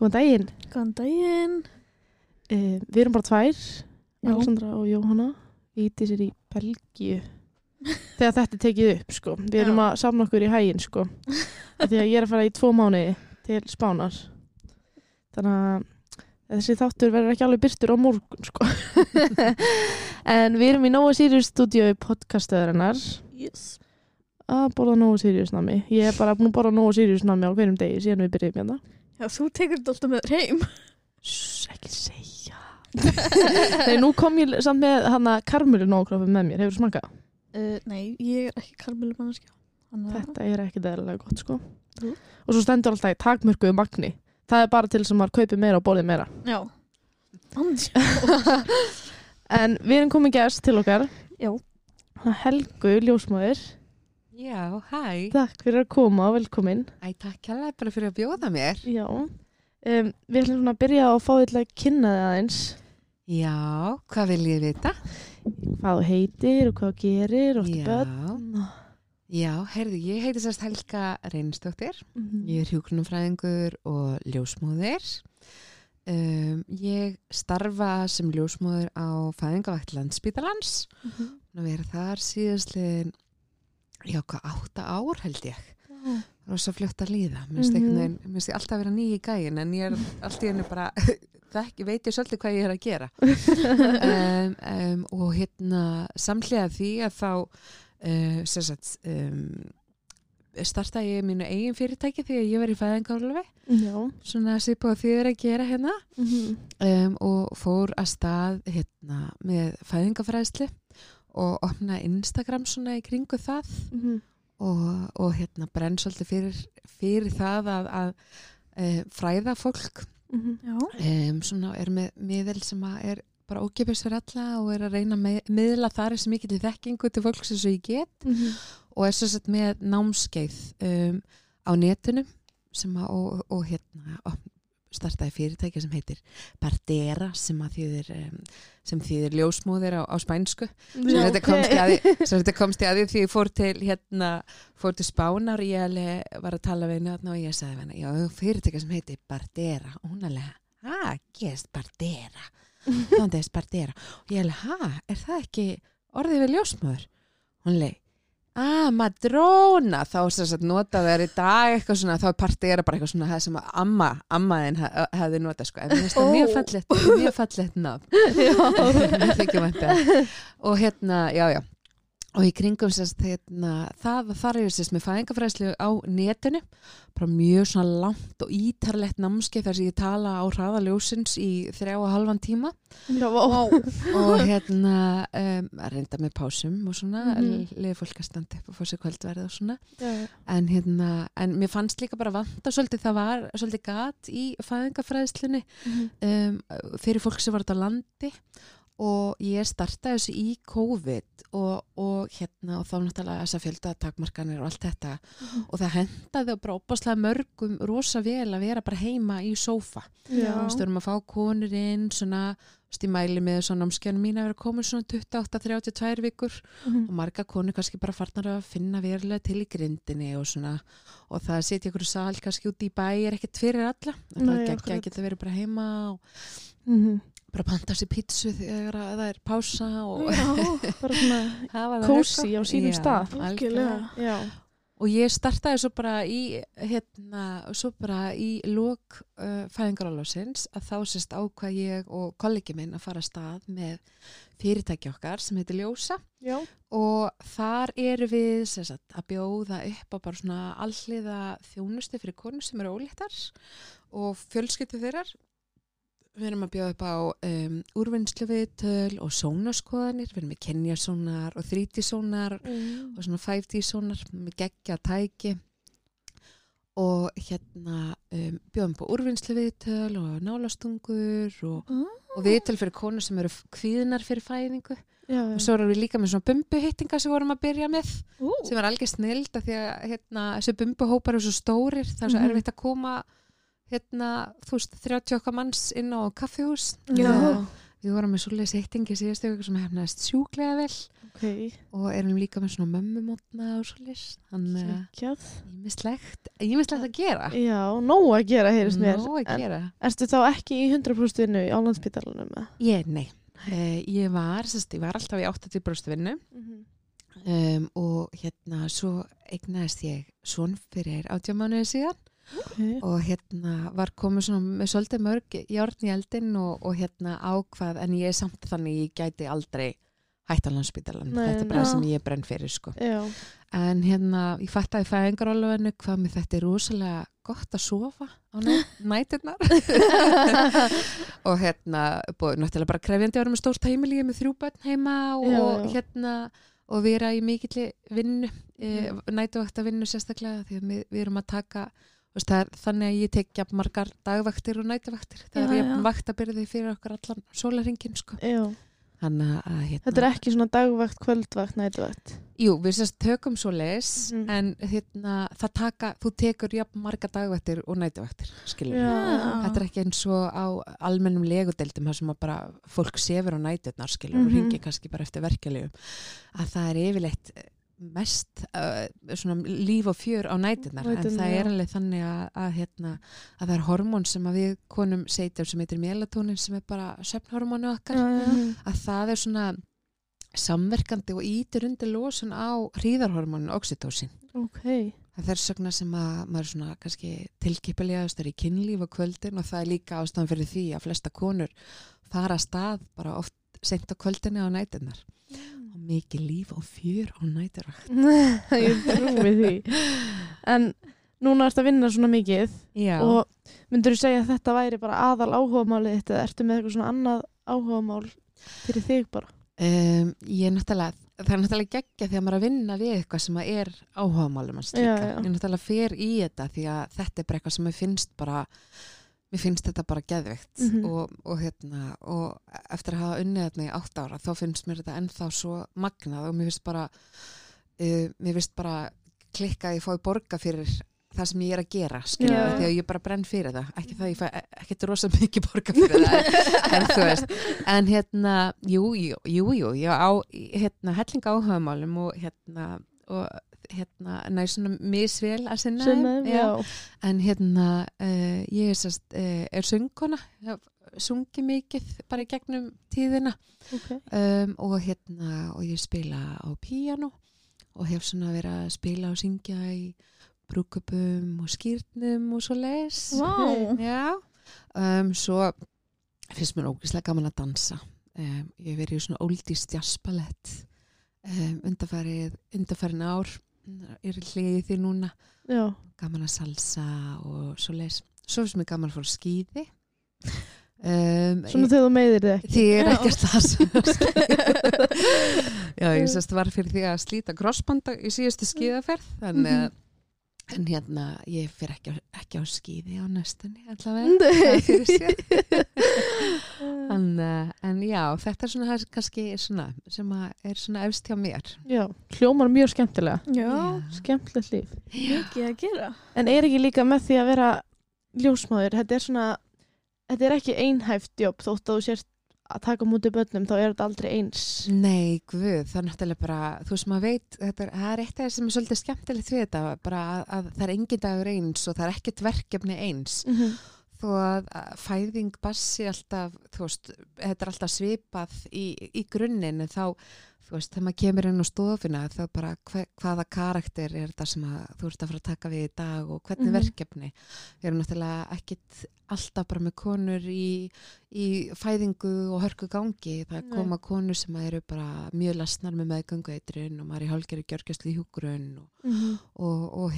Góðan daginn. Góðan daginn. Við erum bara tvær, Alexandra og Jóhanna. Ídís í Belgíu. Þegar þetta er tekið upp, sko. Við erum að safna okkur í hæginn, sko. Því að ég er að fara í 2 mánuði til Spánar. Þannig að þessi þáttur verður ekki alveg birtur á morgun, sko. En við erum í Nóa Sirius stúdíu podcastöðurinnar. Yes. Að borða Nóa Sirius nami. Ég er bara búin að borða Nóa Sirius nami á hverjum degi síðan við byrjuðum hérna. Já, þú tekur þetta alltaf með þér heim. Ekki segja. Nei, nú kom ég samt með hana karmelu nógkrofi með mér. Hefur þú smakað? Nei, ég er ekki karmelu manneskja. Þetta er ekki eðlilega gott, sko. Og svo stendur alltaf í takmörkuðu magni. Það er bara til sem maður kaupir meira og borðið meira. Já. En við erum komið gæst til okkar. Já. Helgu, ljósmóðir. Já, hæ. Takk fyrir að koma og velkomin. Takk hérlega bara fyrir að bjóða mér. Já. Við ætlum svona að byrja á að fá þig til að kynna þig aðeins. Já, hvað vil ég vita? Hvað þú heitir og hvað þú gerir og börn. Já, heyrðu, ég heiti sérst Helga Reynisdóttir. Ég er hjúkrunarfræðingur og ljósmóðir. Ég starfa sem ljósmóðir á fæðingavakt Landspítalans. Og vera þar síðastliðin, 8 ár held ég. Það var svo fljótt að líða. Mér finnst ég alltaf að vera ný í gæin, en ég er alltaf henni bara, veit ég svolítið hvað ég er að gera. Og hérna, samhliða því að þá startaði ég mínu eigin fyrirtæki því að ég var í fæðingarorlofi. Svona svipað því að gera hérna. Og fór að stað hérna með fæðingarfræðslu og opna Instagram svona í kringu það. Og hérna brenn svolítið fyrir það að fræða fólk. Svona er með miðil sem er bara ókeypis fyrir alla og er að reyna að miðla þar sem ég geti þekkingu til fólks eins og ég get. Og er svo sett með námskeið á netinu sem og hérna startaði fyrirtæki sem heitir Bardera sem þýðir ljósmóðir á spænsku. Svo þetta komst ég að því ég fór til Spánar og ég var að tala við henni og ég sagði við henni, já, fyrirtæki sem heitir Bardera og hún alveg, gerst Bardera þannig er Bardera og ég alveg, er það ekki orðið við ljósmóður? Hún leið, Madrona, þá notaði þær í dag eitthvað svona, þá Bardera bara eitthvað svona það sem ammaðin hefði notað, sko, en það er mjög fallegt nafn. Og hérna, já. Og í kringum þar er með fæðingarfræðslu á netinu, bara mjög svona langt og ítarlegt námskeið þar sem ég tala á hraða ljósins í 3,5 tíma. Og hérna reynda með pásum og svona, leiði fólk að standa upp og fá sér kvöldverð og svona. En mér fannst líka bara vanta svolítið, það var svolítið gat í fæðingarfræðslunni fyrir fólk sem var á landi. Og ég startaði þessu í COVID og þá náttúrulega þessa fjöldatakmarkanir og allt þetta og það hendaði bara óbáslega mörgum rosa vel að vera bara heima í sófa. Stöðum að fá konur inn svona, ég mæli með svona námskeiðunum mín að vera komin svona 28-32 vikur og marga konur kannski bara farnar að finna verulega til í grindinni og svona og það setja ykkur sal kannski út í bæ er ekkert fyrir alla. Það geggja að geta verið bara heima og bara panta sér pítsu þegar það er pása og bara svona kósi á sínum stað. Algjörlega. Og ég startaði svo bara í lok fæðingarorlofsins að þá ákvað ég og kollegi minn að fara af stað með fyrirtæki okkar sem heitir Ljósa. Og þar erum við að bjóða upp á bara svona alhliða þjónustu fyrir konur sem eru óléttar og fjölskyldu þeirrar. Við erum að bjóða upp á úrvinnsluviðtöl og sónarskoðanir. Við erum með Kynjasónar og 3D-sónar og svona 5D-sónar með geggja tæki. Og bjóðum upp á úrvinnsluviðtöl og nálastungur og viðtöl fyrir konur sem eru kvíðnar fyrir fæðingu. Og svo erum við líka með svona bumbuhittinga sem vorum að byrja með sem var algjör snilld af því að þessi bumbuhópar eru svo stórir, það er svo erfitt að koma 30 okkar manns inn á kaffihús. við vorum með svoleiðis hittingi síðustu viku sem hefnaðist sjúklega vel Ok, og erum líka með svona mömmumótna og svoleiðis, þannig geggjað. ímislegt að gera. Já, nóg að gera, heyrist mér. Nóg að gera. Ertu þá ekki í 100% vinnu á Landspítalanum? Nei. Ég var alltaf í 80% vinnu og svo eignaðist ég son fyrir 18 mánuði síðan og var komið svona með svolítið mörg járn í eldin og ákvað, en ég er samt þannig ég gæti aldrei hætt á Landspítalan. Þetta er bara sem ég brenn fyrir, sko. Já. En ég fattaði fæðingarorlofinu hvað mér þetta er rosalega gott að sofa á næturnar og búið náttúrulega bara krefjandi að vera með stórt heimili, ég er með 3 börn heima og vera í mikilli vinnu, nætuvakta vinnu sérstaklega, því að við erum að taka, það er þannig að ég tek jafn margar dagvaktir og nætuvaktir, það er jafn vaktabyrði fyrir okkar allan sólarhringinn, sko. Já. Þetta er ekki svona dagvakt, kvöldvakt, nætuvakt? Jú, við tökum svoleiðis, en þú tekur jafn marga dagvaktir og nætuvaktir, skilur við. Þetta er ekki eins og á almennum legudeildum, þar sem að bara fólk sefur á næturnar, skilur, og hringir kannski bara eftir verkjalegum. Að það er yfirleitt mest svona líf og fjör á næturnar, en það er alveg þannig að það er hormón sem að við konum setjum sem heitir melatonin, sem er bara svefnhormónu okkar, að það er svona samverkandi og ítir undir losun á hríðarhormónin oxytocin. Okay. Það er sögna sem að maður svona kannski tilkipilegaðast í kynlíf á kvöldin, og það er líka ástæðan fyrir því að flesta konur fara að stað bara oft seint á kvöldinni á næturnar. Og mikið líf og fjör á næturvakt. Ég trúi því. En núna ertu að vinna svona mikið. Já. Og myndirðu segja að þetta væri bara aðal áhugamálið þitt, eða ertu með eitthvað svona annað áhugamál fyrir þig bara? Það er náttúrulega geggja því að maður er að vinna við eitthvað sem er áhugamálið manns líka. Ég náttúrulega fer í þetta því að þetta er bara eitthvað sem mér finnst þetta bara geðveikt og eftir að hafa unnið þetta í 8 ára þá finnst mér þetta ennþá svo magnað og mér finnst bara klikka að ég fái borga fyrir það sem ég er að gera, skilja, því að ég bara brenn fyrir það, ekki það, ég fæ ekkert rosa mikið borga fyrir það, en þú veist, en jú, ég á helling áhugamálum og svona misvel að sinna en ég er söngkona, sungi mikið bara í gegnum tíðina og ég spila á píanó og hef svona verið að spila og syngja í brúðkaupum og skírnum og svo leis. Wow. Já. Svo finnst mér ógeðslega gaman að dansa. Ég hef verið í svona oldies jazzballett undanfarin ár er hliðið því núna. Já. Gaman að salsa og svo leis. Svo finnst mér gaman að fara skíði. Svona þegar þú meiðir þig ekki. Því er ekkert það. Já, ég var fyrir því að slíta krossbanda í síðustu skíðaferð, þannig að en ég fer ekki á skíði á næstunni allavega en já, þetta er svona kannski svona, sem er svona efst hjá mér. Já, hljómar mjög skemmtilega. Já. Skemmtilegt líf. Mikið að gera. En er ekki líka með því að vera ljósmóðir, þetta er ekki einhæft jobb, þótt að þú sért að taka múti börnum, þá er þetta aldrei eins. Nei, guð, það er náttúrulega bara, þú veist, maður veit, það er eitt af það sem er svolítið skemmtilegt við þetta, bara að það er engin dagur eins og það er ekkert verkefni eins. Þó að fæðing bassi alltaf, þú veist, þetta er alltaf svipað í grunninn, en þá, þú veist, þegar maður kemur inn á stofuna, þá bara hvaða karakter er þetta sem þú ert að fara að taka við í dag og hvernig verkefni. Við erum náttúrulega ekkit alltaf bara með konur í fæðingu og hörku gangi. Það koma konur sem eru bara mjög lasnar með meðgöngueitrun og maður er í hálfgerði gjörgæslu í hjúkrun og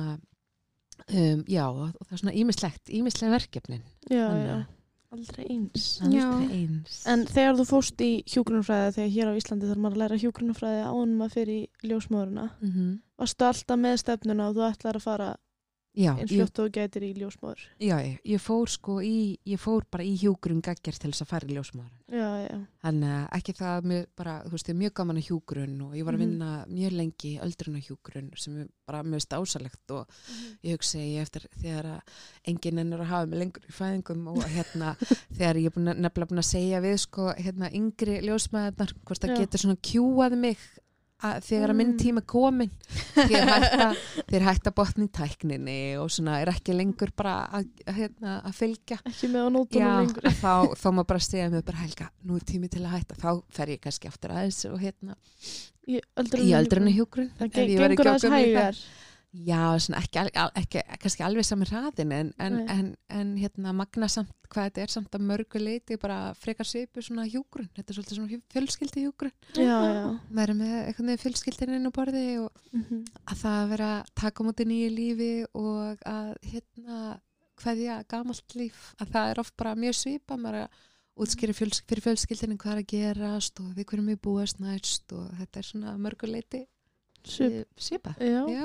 já, og það er svona ýmislega verkefnin. Já. Aldrei eins. Eins. En þegar þú fórst í hjúkrunarfræði, þegar hér á Íslandi þarf maður að læra hjúkrunarfræði áður en maður fer í ljósmóðurina, varstu alltaf með stefnuna og þú ætlar að fara Já, eins fljótt og þú gætir í ljósmóður. já, ég fór bara í hjúgrun gaggjart til þess að fara í ljósmóður. Já. Þannig að ekki það mér bara, þú veist, ég er mjög gaman að hjúgrun og ég var að vinna mjög lengi öldrunarhjúgrun sem er bara mjög stásalegt og ég hugsa ég eftir þegar að enginn ennur að hafa mig lengur í fæðingum og þegar ég er nefnilega búin að segja við sko, yngri ljósmæðarnar hvort það getur svona kjúað mig þegar að minn tíma komin þeir hætta botni í tækninni og svona er ekki lengur bara að fylgja ekki með á nótunum lengur þá má bara segja mig bara Helga, nú er tími til að hætta þá fer ég kannski aftur aðeins og í öldrunarhjúgrun það gengur aðeins hægar já, svona ekki kannski alveg saman hraðin en magna samt hvað þetta er samt að mörgu leiti bara frekar svipu svona hjúgrun þetta er svolítið svona fjölskyldi hjúgrun já. Væri með eitthvað fjölskyldin inn á borði og að það vera að taka mútið nýju lífi og að kveðja gamalt líf að það er oft bara mjög svipa maður að útskýra fyrir fjölskyldinu hvað er að gerast og við hverjum við búast næst og þetta er svona mörgu leiti svipa já.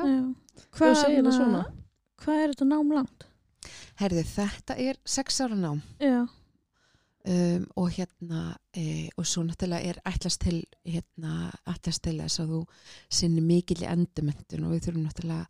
Hvað er þetta nám langt? Herði, þetta er 6 ára nám Já. Og og svo náttúrulega er ætlast til þess að þú sinni mikil í endurmenntun og við þurfum náttúrulega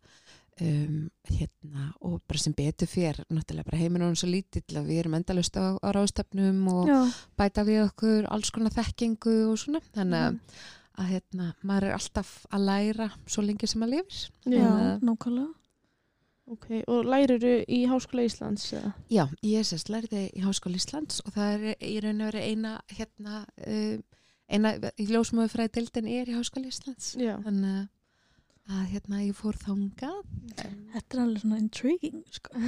og bara sem betur fer náttúrulega bara heiminn og svo lítill að við erum endalaust á ráðstefnum og bæta við okkur alls konar þekkingu og svona þannig að maður er alltaf að læra svo lengi sem maður lifir. Já, nákvæmlega. Ok, og lærirðu í Háskóla Íslands? Eða? Já, ég læriði í Háskóla Íslands og það er í raun og veru eina í ljósmóðurfræðideildin er í Háskóla Íslands. Já. Þannig að ég fór þangað. Þetta er alveg svona intriguing, sko.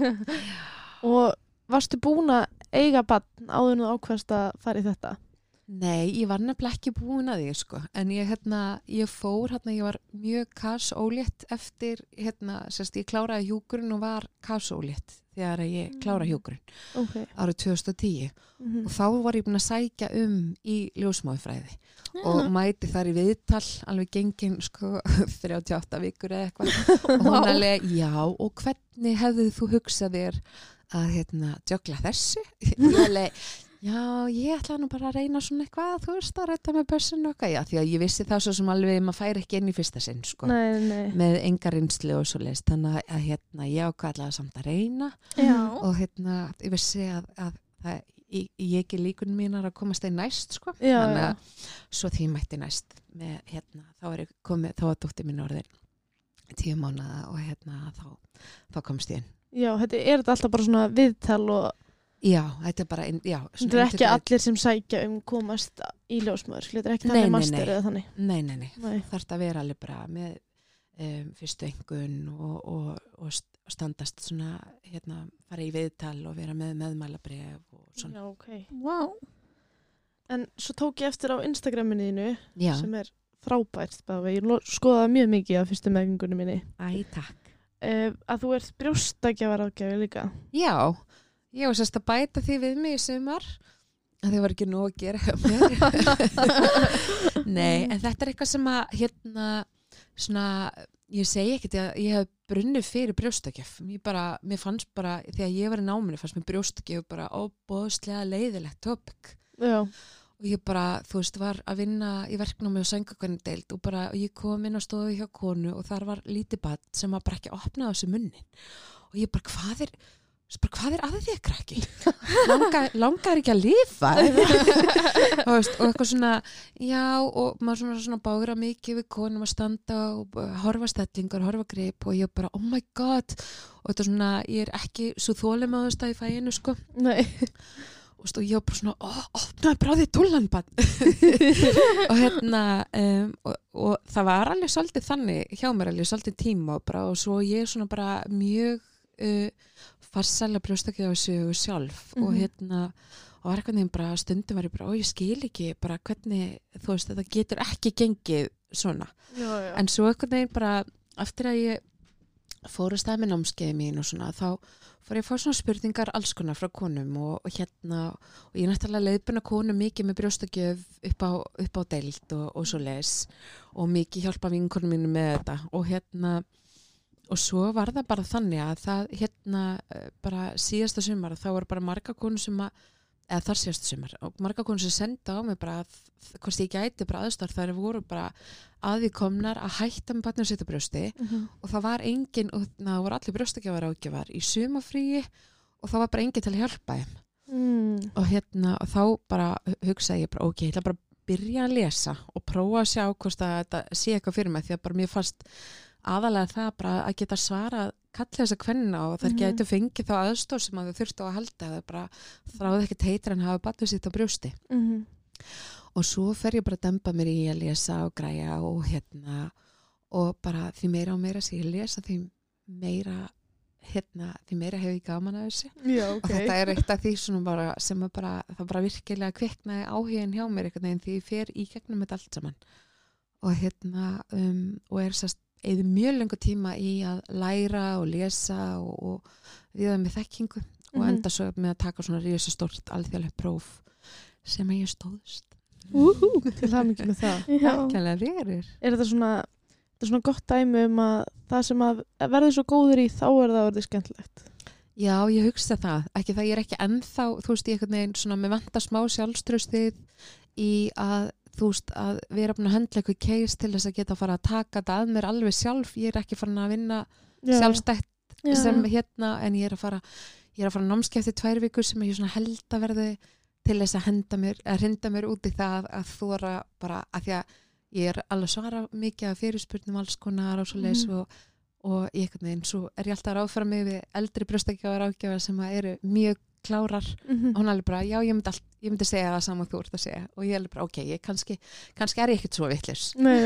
Og varstu búin að eiga barn áður en þú ákvaðst að fara í þetta? Nei, ég var nefnilega ekki búin að því, sko. En ég fór, ég var mjög kasólétt eftir, ég kláraði hjúgrun og var kasólétt þegar ég kláraði hjúgrun árið 2010. Og þá var ég búin að sækja í ljósmóðurfræði og mæti þar í viðtal, alveg gengin, 38 vikur eða eitthvað. Og hún alveg, já, og hvernig hefðu þú hugsað þér að, djögla þessu? Ég alveg, já, ég ætla nú bara að reyna svona eitthvað, þú veist, að rætta með börsinu okkar, já, því að ég vissi það svo sem alveg maður fær ekki inn í fyrsta sinn, sko, nei. með enga reynslu og svo leist, þannig að ég ákvaðlaði samt að reyna og ég vissi að ég ekki líkunum mínar að komast þeir næst, sko, þannig að svo því mætti næst með, þá var dóttir mín orðin 10 mánaða og þá komst ég inn. Já, er þetta alltaf bara svona viðtal og Já, þetta er bara þetta er ekki allir sem sækja komast í ljósmóður, þetta er ekki þannig master eða þannig. Nei. Þarf að vera alveg bara með fyrstu einkunn og standast svona, fara í viðtal og vera með meðmælabréf og svona. Já, ok. Wow. En svo tók ég eftir á Instagraminu þínu sem er frábært, ég skoðaði mjög mikið af fyrstu meðgöngunni minni. Æ, takk. Að þú ert brjóstakjafaráðgjafi líka. Já. Ég var sérst að bæta því við mig í sumar að þið var ekki nóg að gera hjá mér. Nei, en þetta er eitthvað sem að svona, ég segi ekkert að ég hef brunnið fyrir brjóstakjöf. Mér fannst bara, þegar ég var í náminu fannst mér brjóstakjöf bara óboðslega leiðilegt topic. Já. Og ég bara, þú veist, var að vinna í verknámi og sængakvennideild og ég kom inn á stofu hjá konu og þar var lítið barn sem bara ekki opnaði á þessu munnin. Og ég bara, hvað er að þér, krakki? Langar ekki að lifa? og eitthvað svona, já, og maður svona bágra mikið við konum að standa og horfa stellingar, horfa grip og ég bara, oh my god, og þetta svona, ég er ekki svo þolim á þess að í fæinu, sko. Nei. Og ég var bara svona, opnaði bráðið dúllanbann. og það var alveg svolítið þannig hjá mér, alveg svolítið tíma og svo ég svona bara mjög farsæla brjóstakjöfu sjálf og var eitthvað nefn bara stundum var ég bara, ég skil ekki bara hvernig, þú veist, þetta getur ekki gengið svona. Já. En svo eitthvað nefn bara eftir að ég fór að stað með námskeiði mín og svona, þá fór ég að fá svona spurningar alls konar frá konum og ég náttúrulega leiðbuna konum mikið með brjóstakjöf upp á deild og svo les og mikið hjálpa vinkonum mínu með þetta og og svo var það bara þannig að það bara síðasta sumar þá voru bara marga konur sem eða þar síðasta sumar og marga konur sem senda á mig bara hvort ég gæti bara aðstar þær voru bara að því komnar að hætta með barnið sitt á brjósti og það var engin og það voru allir brjóstagjafar ágjafar í sumafríi og það var bara engin til að hjálpa þeim og þá bara hugsaði ég bara ég ætla bara að byrja að lesa og prófa að sjá hvort að þetta sé eitthvað fyrir mig því að bara mér fannst aðalega það bara að geta svarað kalla þessa kvenna og þær gætu fengið þá aðstoð sem að þau þurftu að halda þau bara þráðu ekkert heitir en hafa barnið sitt á brjósti og svo fer ég bara að demba mér í að lesa og græja og bara því meira og meira sem ég lesa því meira hef ég gaman að þessu og þetta eitt af því bara, sem það bara virkilega kviknaði áhugin hjá mér einhvern veginn því ég fer í gegnum þetta allt saman og eða mjög lengur tíma í að læra og lesa og viða með þekkingu og enda svo með að taka svona risastórt alþjóðlegt próf sem að ég stóðst til hamingju með það Er þetta svona gott dæmi að það sem að verður svo góður í þá það orðið skemmtilegt Já, ég hugsa það ekki það ég ekki ennþá þú veist ég einhvern veginn svona með vanta smá sjálfstraustið í að þú veist að vera búin að höndla eitthvað case til þess að geta að fara að taka þetta að mér alveg sjálf, ég ekki farin að vinna sjálfstætt sem en ég er að fara námskeið eftir 2 vikur sem ég svona held að verði til þess að hrinda mér út í það að þóra bara að því að ég alveg svara mikið af fyrirspurnum alls konar og svo leis og ég einhvern veginn svo ég alltaf að ráðfæra mig við eldri brjóstagjafar ágjafar sem eru mjög klárar og hún alveg bara, já ég myndi segja það saman þú ert að segja og ég alveg bara, ég kannski er ég ekkert svo vitlaus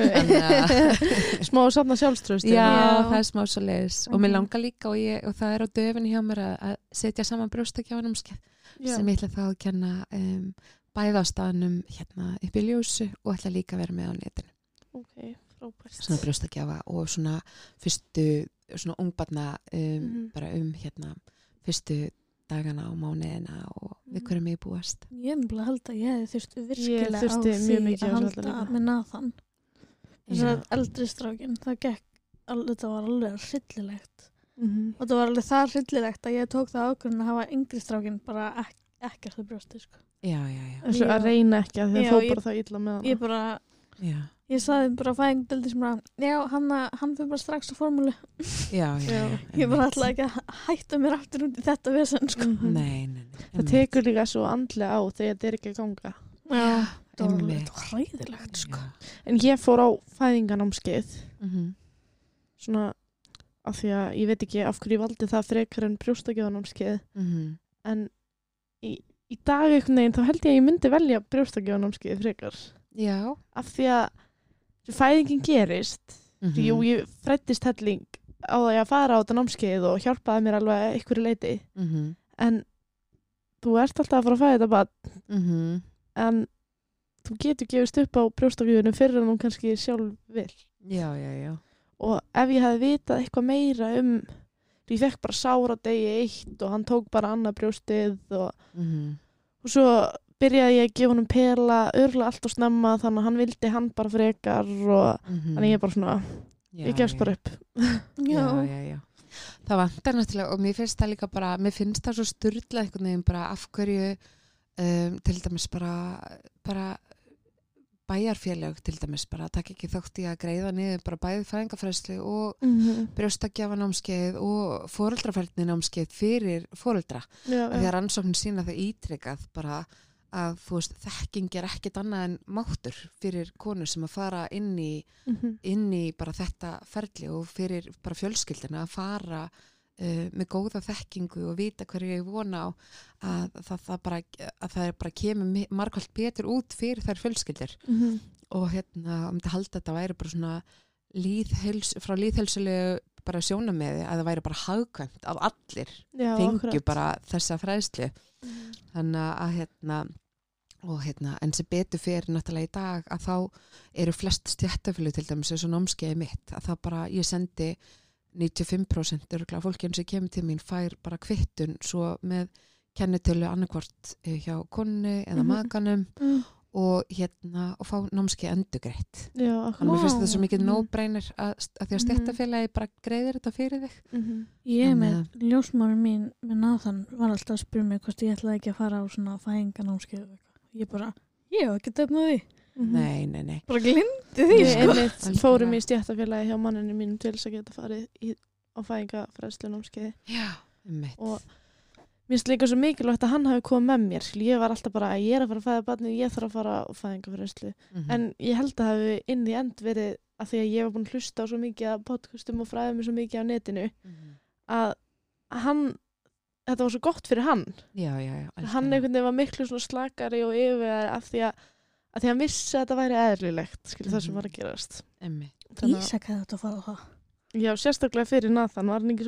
smá safna sjálfstrausti já, það er smá svo leiðis og mér langar líka og það er á döfinni hjá mér að setja saman brjóstakjafanámskeið sem ég ætla þá að kenna bæða á staðnum upp í Ljósu og ætla líka að vera með á netinu frábært svona brjóstakjafa og svona fyrstu svona ungbarna bara fyrstu dagana og mánuðina og við hverjum ég búast. Ég held að ég þurfti virkilega á því að halda með Nathan. Þessar eldri strákin, þetta var alveg hryllilegt. Og það var alveg það hryllilegt að ég tók það ákvörðun að hafa yngri strákin bara ekkert að brjósti. Sko. Já. Þess að reyna ekki að þið þó bara það illa með það. Ég sagði bara fæðingdeldi sem hann fyrir bara strax á formúlu. Já. Ég bara ætlaði ekki að hætta mér aftur út í þetta vesen, sko. Nei. Það tekur líka svo andlega á þegar þetta ekki að ganga. Já, það var alveg hræðilegt, sko. En ég fór á fæðinganámskeið. Svona, af því að ég veit ekki af hverju ég valdi það frekar en brjóstakjafanámskeið. En í dag einhvern veginn þá held ég að ég myndi velja brjóstakjafanámskeið frekar. Já. Af því að fæðingin gerist ég fræddist helling á það að fara á þetta námskeið og hjálpaði mér alveg einhverju leiti en þú ert alltaf að fara að fæða þetta barn en þú getur gefist upp á brjóstakjöfunum fyrir en þú kannski sjálf vil Já og ef ég hefði vitað eitthvað meira ég fekk bara sára degi 1 og hann tók bara annað brjóstið og svo byrjaði ég að gefa honum pela örgulega allt og snemma þannig að hann vildi hann bara frekar og þannig ég bara svona ég gefst bara upp Já. Það vantar náttúrulega og mér finnst það líka bara mér finnst það svo sturlað einhvern veginn bara af hverju til dæmis bara bæjarfélög til dæmis bara takk ekki þátt í að greiða niður bara bæði fæðingarfræðslu og brjóstakjafanámskeið og foreldrafærninámskeið fyrir foreldra þegar rannsóknin sína það ítrekað bara að þú veist þekking ekkert annað en máttur fyrir konur sem að fara inn í bara þetta ferli og fyrir bara fjölskyldina að fara með góða þekkingu og vita hverju ég vona á að það bara kemur margfalt betur út fyrir þær fjölskyldir og þetta halda þetta væri bara svona frá lýðheilsulegu bara sjónarmiði að það væri bara hagkvæmt að allir fengju bara þessa fræðslu þannig að en sem betur fyrir náttúrulega í dag að þá eru flest stéttafélög til dæmis eins og námskeiði mitt að það bara, ég sendi 95% örgulega fólki sem kemur til mín fær bara kvittun svo með kennitölu annarkvort hjá konu eða makanum og og fá námskeið endurgreitt. Já, Þannig mér finnst þetta svo mikið Mhm. no-brainer að því að stéttarfélagi bara greiðir þetta fyrir þig. Ég með Þannig ljósmári mín með Nathan var alltaf að spyrja mig hvort ég ætlaði ekki að fara á svona fæðinganámskeið og eitthvað. Ég bara, ég hef ekki tefnað því. Nei. Bara glimti því, Við sko. einmitt Algjörlega. fórum í stjættafélagi hjá manninu mínum til þess að geta farið á fæðingafræðslunámskeiði Já, einmitt. og mér finnst líka svo mikilvægt að hann hafi komið með mér. Ég var alltaf bara að ég er að fara að fæða barnið, ég þarf að fara á fæðingafræðslu. En ég held að hafi inn í end verið að því að ég var búin að hlusta á svo mikið að podcastum og fræða mig svo mikið á netinu að þetta var svo gott fyrir hann. Já. Hann einhvern veginn var miklu svona slakari og yfirvegari af því að hann vissi að þetta væri eðlilegt, það sem var að gerast. Einmitt. Ísak hefði þetta að fara á það. Já, sérstaklega fyrir Nathan var hann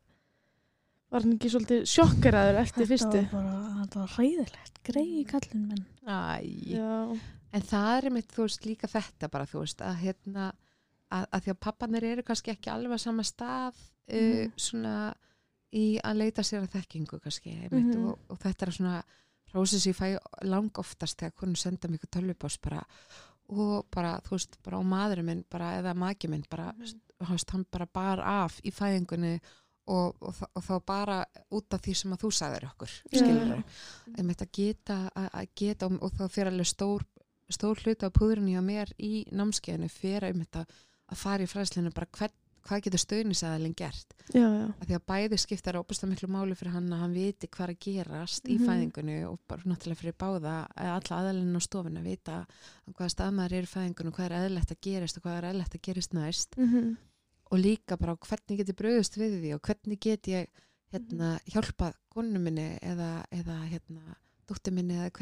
ekki svolítið sjokkeraður eftir fyrstu. Þetta var hræðilegt, greið í kallinn minn. Já. En það einmitt, þú veist, líka þetta bara, þú veist, að að því að pappanir eru kannski ekki alveg á sama stað svona í að leita sér að þekkingu kannski, einmitt, og þetta er svona hrósið sem ég fæ lang oftast þegar konur senda mig tölvupóst bara og bara, þú veist, bara og maðurinn minn bara, eða maki minn bara, hann bara bar af í fæðingunni og þá bara út af því sem að þú sagðir okkur, skilur einmitt að geta og þá fyrir alveg stór hluti af púðrunni á mér í námskeiðinu fyrir einmitt að fara í fræðslinu bara hvað getur stöðnisaðalinn gert. Já. Að því að bæði skiptar óbúslega miklu máli fyrir hann að hann viti hvað er að gerast í fæðingunni og bara náttúrulega fyrir báða alla aðalinn á stofinu að vita hvaða staðmaður er í fæðingunni og hvað er eðlilegt að gerist og hvað er eðlilegt að gerist næst og líka bara hvernig get ég brugðist við því og hvernig get ég hjálpað konu minni eða dóttur minni eða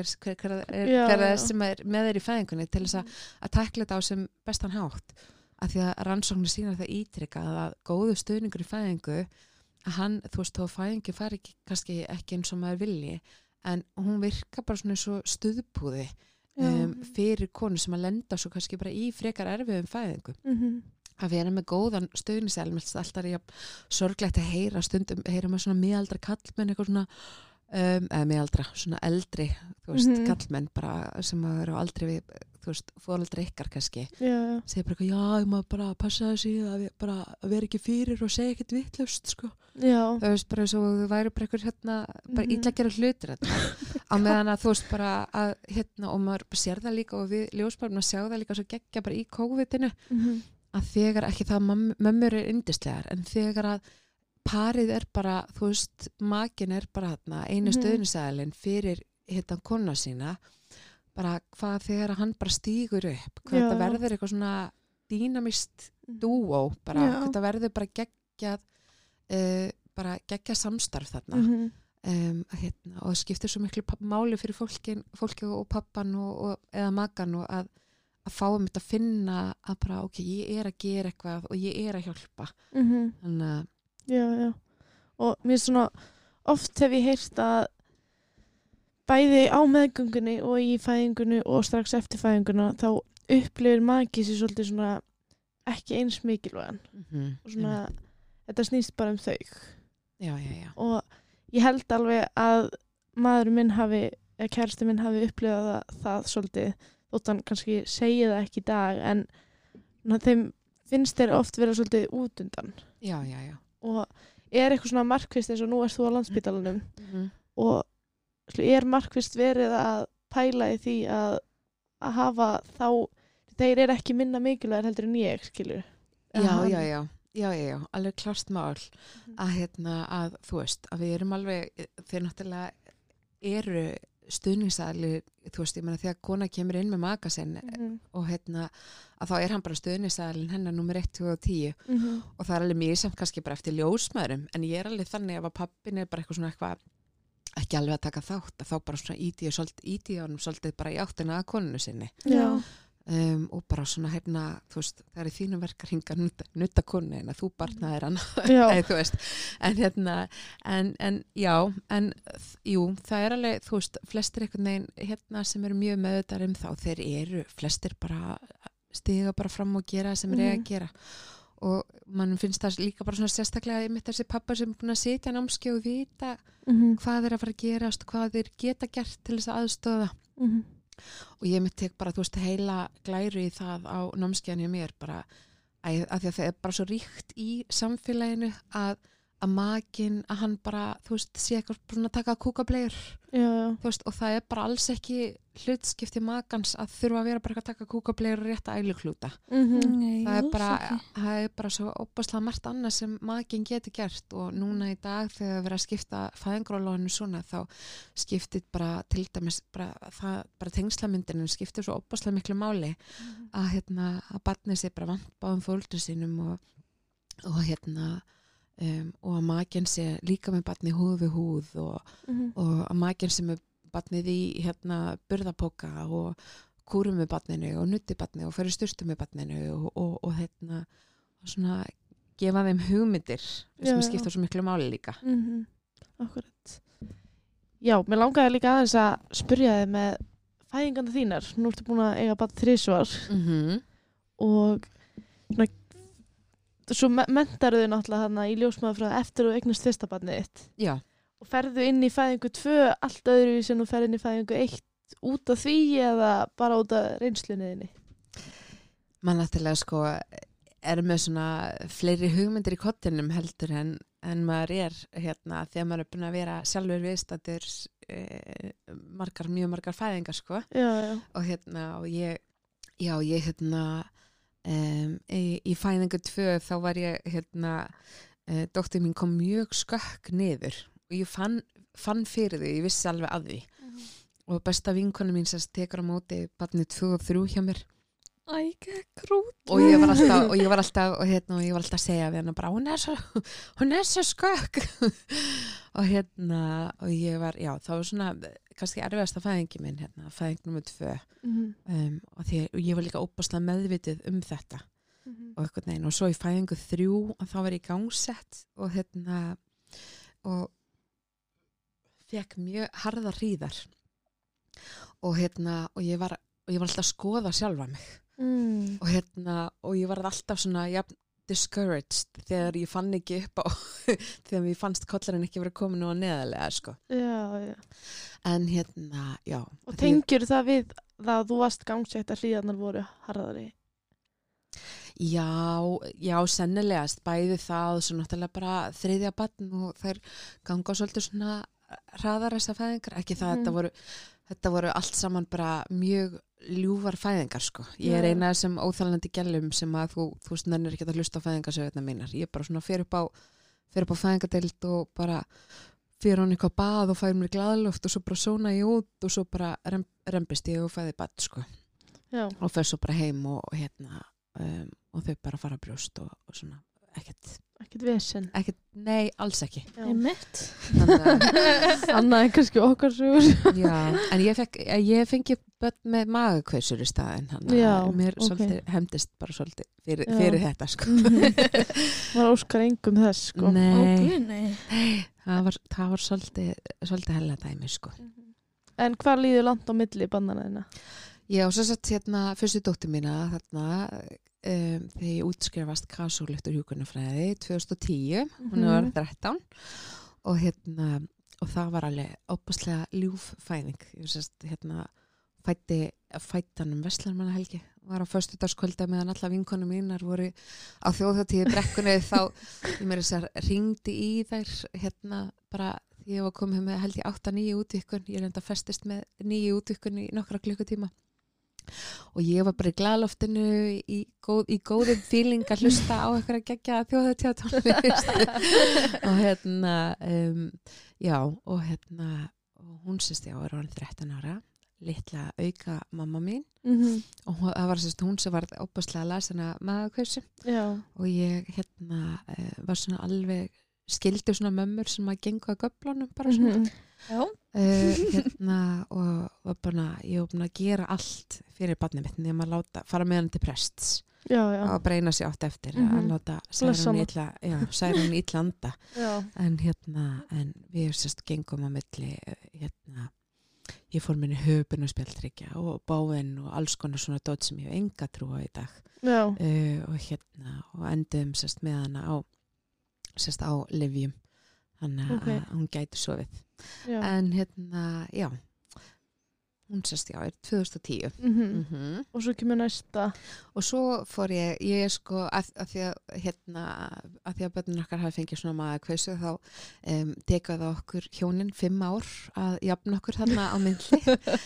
hver er sem er með þeir í fæðingunni til þess að tækla þetta á sem bestan hátt. Að því að rannsóknir sýnar það ítrykkað að góðu stuðningur í fæðingu að hann, þú veist, þó að fæðingi fari kannski ekki eins og maður vilji en hún virka bara svona eins og stuðpúði fyrir konu sem að lenda svo kannski bara í frekar erfiðum fæðingu. Að vera með góðan stuðningselm alltaf er ég sorglegt að heyra stundum, heyra með svona miðaldra kallmenn eitthvað svona eða miðaldra, svona eldri þú veist, kallmenn bara sem að vera aldrei við, þú veist, fóreldrar ykkar kannski segir bara eitthvað, já, ég maður bara passa þessi að vera ekki fyrir og segja ekkert vitlaust, sko það veist, bara eins og þú væri bara eitthvað bara illa að gera hlutir á meðan að þú veist bara að og maður sér það líka og við ljósbærum að sjá það líka svo geggja bara í COVID-inu að þegar ekki það mömmur er yndislegar en þegar að parið er bara, þú veist, makin er bara einu stöðnisæðalinn fyrir kona sína bara hvað þegar hann bara stígur upp hvað þetta verður eitthvað svona dýnamist dúó bara, þetta verður bara geggjað samstarf þarna og það skiptir svo miklu máli fyrir fólki og pappan eða makan og að fáum þetta að finna að bara, ok, ég er að gera eitthvað og ég er að hjálpa þannig að Já. Og mér svona oft hef ég heyrt að bæði á meðgöngunni og í fæðingunni og strax eftir fæðinguna þá upplifir maki sér svolítið svona ekki eins mikilvægan og svona þetta snýst bara um þau. Já. Og ég held alveg að maðurinn minn eða kærasti minn hafi upplifað það svolítið þótt hann kannski segja það ekki í dag en þeim finnst þeir oft vera svolítið út undan. Já. Og er eitthvað svona markvist eins og nú erst þú á Landspítalanum og er markvist verið að pæla í því að hafa þá þeir eru ekki minna mikilvægir heldur en ég, skilur. Já, alveg klárt mál að þú veist, að við erum alveg þeir náttúrulega eru stuðningsaðlir, þú veist, ég meina þegar kona kemur inn með maka sinn og að þá er hann bara stuðningsaðlinn hennar nummer 1, 2 og 10 og það er alveg mjög samt kannski bara eftir ljósmaðurum en ég er alveg þannig ef að pappin er bara eitthvað ekki alveg að taka þátt að þá bara svona íti honum svolítið bara í áttina að konunu sinni og bara svona þú veist, það er í þínum verkar hinga nutta konu en að þú barnaðir hann þú veist en jú, það er alveg þú veist, flestir einhvern veginn sem eru mjög meðvitaðir þá þeir eru flestir bara stiga bara fram og gera sem er að gera og mann finnst það líka bara svona sérstaklega með þessi pappa sem er búin að sitja námskeið og vita hvað er að fara að gerast, hvað þeir geta gert til þess að aðstoða og ég mitt tek bara, þú veist, heila glæru í það á námskeiðinu hjá mér bara, að því að það er bara svo ríkt í samfélaginu að makinn, að hann bara, þú veist, sé eitthvað svona að taka kúkableiur, þú veist, og það er bara alls ekki hlutskipti makans að þurfa að vera bara að taka kúkableiur og rétta æluklúta. Nei, Það er bara svo óbærslega margt annað sem makinn getur gert og núna í dag þegar við erum að skipta fæðingarorlofinu svona þá skiptir bara til dæmis bara tengslamyndinu skiptir svo óbærslega miklu máli að barnið sé bara vant báðum foreldrum sínum og að makinn sé líka með barnið húð við húð og að makinn sé með barnið í burðapoka og kúrum með barninu og nutti barnið og fyrir styrstu með barninu og svona gefa þeim hugmyndir sem skipta svo miklu máli líka. Akkurat. Já, mér langaði líka aðeins að spyrja þig með fæðingarnar þínar. Nú ertu búin að eiga barn 3 og svona svo menntaru þau náttúrulega þarna í ljósmæðurfræði eftir að þú eignast fyrsta barnið þitt. Já. Og ferðu inn í fæðingu 2 allt öðru sem þú ferð inn í fæðingu 1 út af því eða bara út af reynslunniðinni? Man náttúrulega sko er með svona fleiri hugmyndir í kottinum heldur en maður er þegar maður er búin að vera sjálfur viðstaddur mjög margar fæðingar sko. Já. Og ég í fæðingu 2 þá var ég dóttir mín kom mjög skökk niður og ég fann fyrir því, ég vissi alveg að því og besta vinkonu mín sem tekur á móti barnið 2 og 3 hjá mér og ég var alltaf að segja við hana bara hún er svo skökk og ég var, já, það var svona kannski erfiðasta fæðingi minn fæðing nummer 2 og ég var líka óbærslega meðvitið þetta og eitthvað neginn og svo í fæðingu 3 og þá var ég gangsett og fekk mjög harðar hríðar og ég var alltaf að skoða sjálfa mig og ég var alltaf svona discouraged þegar ég fann ekki upp á þegar mér fannst kollarinn ekki verið komin og neðarlega sko. Já. En já. Og tengjur það við það að þú varst gangsett að hríðarnar voru harðari? Já, sennilegast bæði það og svo náttúrulega bara 3. barn og þær ganga svolítið svona hraðar þessar fæðingar, ekki það þetta voru allt saman bara mjög ljúfar fæðingar sko. Ég er eina sem óþælandi gælum sem að þú nennir ekki að hlusta á fæðingarsögurnar mínar. Ég bara svona fer upp á fæðingadeild og bara fer hún eitthvað bað og fær mér glaðluft og svo bara sóna ég út og svo bara rembist ég og fæði bad sko. Já. Og fer svo bara heim og og þau bara fara brjóst og svona ekkert vesen. Nei, alls ekki. Einmitt. Annað en kannski okkar sögur. Já, en ég fengi börn með magakveisur í staðinn. Mér svolítið hemdist bara svolítið fyrir þetta sko. Var óskar engum þess sko. Nei. Það var svolítið hella dæmi sko. En hvað líður langt á milli bannana þína? Já, svo satt fyrstu dóttir mína þegar ég útskrifast kasúlektur hjúkrunarfræði 2010, hún var 13 og það var alveg óbúslega ljúf fæðing. Ég fætti hann Vestlarmannahelgi, var á föstudagskvölda meðan alla vinkonum mínar voru á þjóðhátíð brekkunni þá ég meira þess að ringdi í þær bara því ég var komið með held ég 8-9 útvíkkun, ég reynda festist með 9 útvíkkun í nokkra klukkutíma og ég var bara í glaðloftinu í góðum feeling að hlusta á eitthvað að gegja þjóðhátíðatónlist og hún sést ég var orðin 13 ára litla auka mamma mín og það var hún sem var óbúslega lasina magakveisu og ég var svona alveg skildi svona mömmur sem að gengu að göflunum bara svona og var bara ég var búin að gera allt fyrir barnið mitt nema að fara með hann til prests og bara eina sig átt eftir að láta særun illa anda en við sérst gengum á milli ég fór minni höfunaspjaldryggja og báinn og alls konar svona dót sem ég hef enga trú á í dag og endum sérst með hana á lyfjum þannig að hún gæti sofið en já hún sérst, já, 2010. Og svo kemur næsta. Og svo fór ég sko, að því að börnin okkar hafi fengið svona magakveisu, þá tekaði okkur hjónin 5 ár að jafna okkur þarna á milli.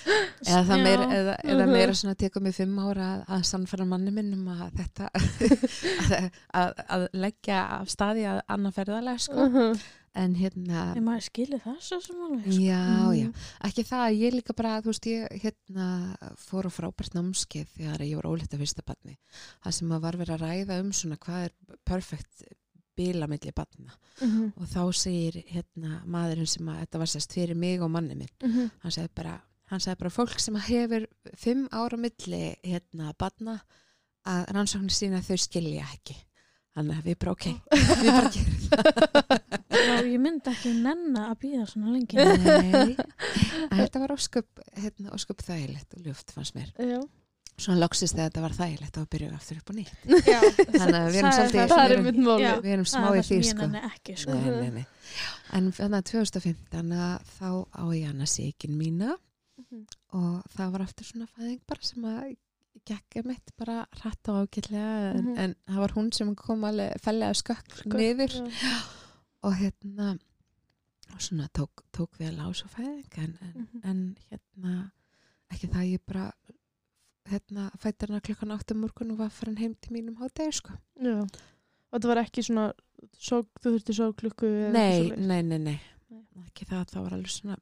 eða meira svona tekum við 5 ár að sannfæra manni minn að þetta, að leggja af staði að annað ferðalega, sko. En Ég maður skilur það svo sem alveg, sko. Já, ekki það, ég líka bara, þú veist, ég fór á frábært námskeið þegar ég var ólétt af fyrsta barni. Það sem var verið að ræða svona hvað er perfekt bil á milli barna. Og þá segir maðurinn sem að þetta var sérst fyrir mig og manni minn. Hann sagði bara fólk sem hefur 5 ára milli barna, að rannsóknir sína þau skilja ekki. Þannig að við bara við bara gerum það. Já, ég myndi ekki nenna að bíða svona lengi. Nei, þetta var ósköp þægilegt og ljúft fannst mér. Já. Svona loksist þegar þetta var þægilegt og byrjuðum aftur upp á nýtt. Já, Þannig að við erum svolítið, það er mitt máli. við erum smá í því, Það er það sem ég sko. nenni ekki, sko. Nei. En þannig að 2015 þá á ég hana síkin mína og það var aftur svona fæðing bara sem að gekk mitt bara hratt og ágætlega en það var hún sem kom alveg fellega skökk niður og og svona tók vel á svo fæðing en ekki það ég bara fætti hana klukkan 8 morgun og var farin heim til mínum hádegi, sko. Já. Og þetta var ekki svona þú þurfti sóklukku eða Nei. Ekki það var alveg svona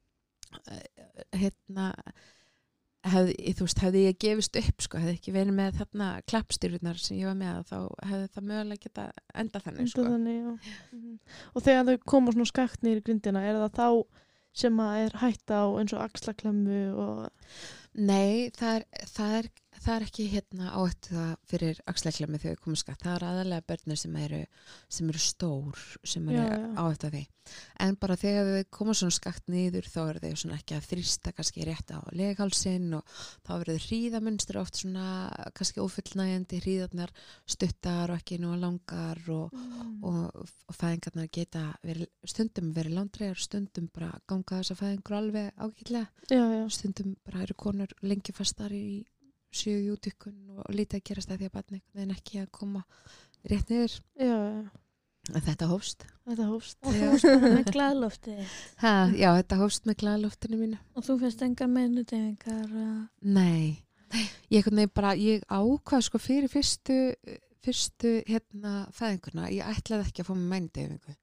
hefði ég gefist upp, sko, hefði ekki verið með þarna klappstýrurnar sem ég var með, þá hefði það mögulega geta enda þannig, sko. Og þegar þau koma svona skakt niður í grindina, er það þá sem að er hætta á eins og axlaklemmu og... Nei, það er ekki áhættu það fyrir axlaklemmu þegar þau koma skakt. Það er aðalega börnir sem eru stór, sem eru áhættu að því. En bara þegar þau koma svona skakt niður, þá eru þau svona ekki að þrýsta kannski rétt á leghálsinn og þá verður hríðamunstur oft svona kannski ófullnægjandi, hríðarnar stuttar og ekki nú langar og fæðingarnar geta stundum verið langdrægar, stundum bara ganga þessa fæðingur alveg ágætlega. Stundum bara eru konur lengi fastar í 7 útvikun og lítið að gerast það því að barnið en ekki að koma rétt niður. Já. En þetta hófst. Og þú hófst bara með glaðloftið. Já, þetta hófst með glaðloftinu mínu. Og þú fyrst engar meinudeyfingar? Nei. Ég ákvað, sko, fyrir fyrstu fæðinguna. Ég ætlaði ekki að fá með meinudeyfingu.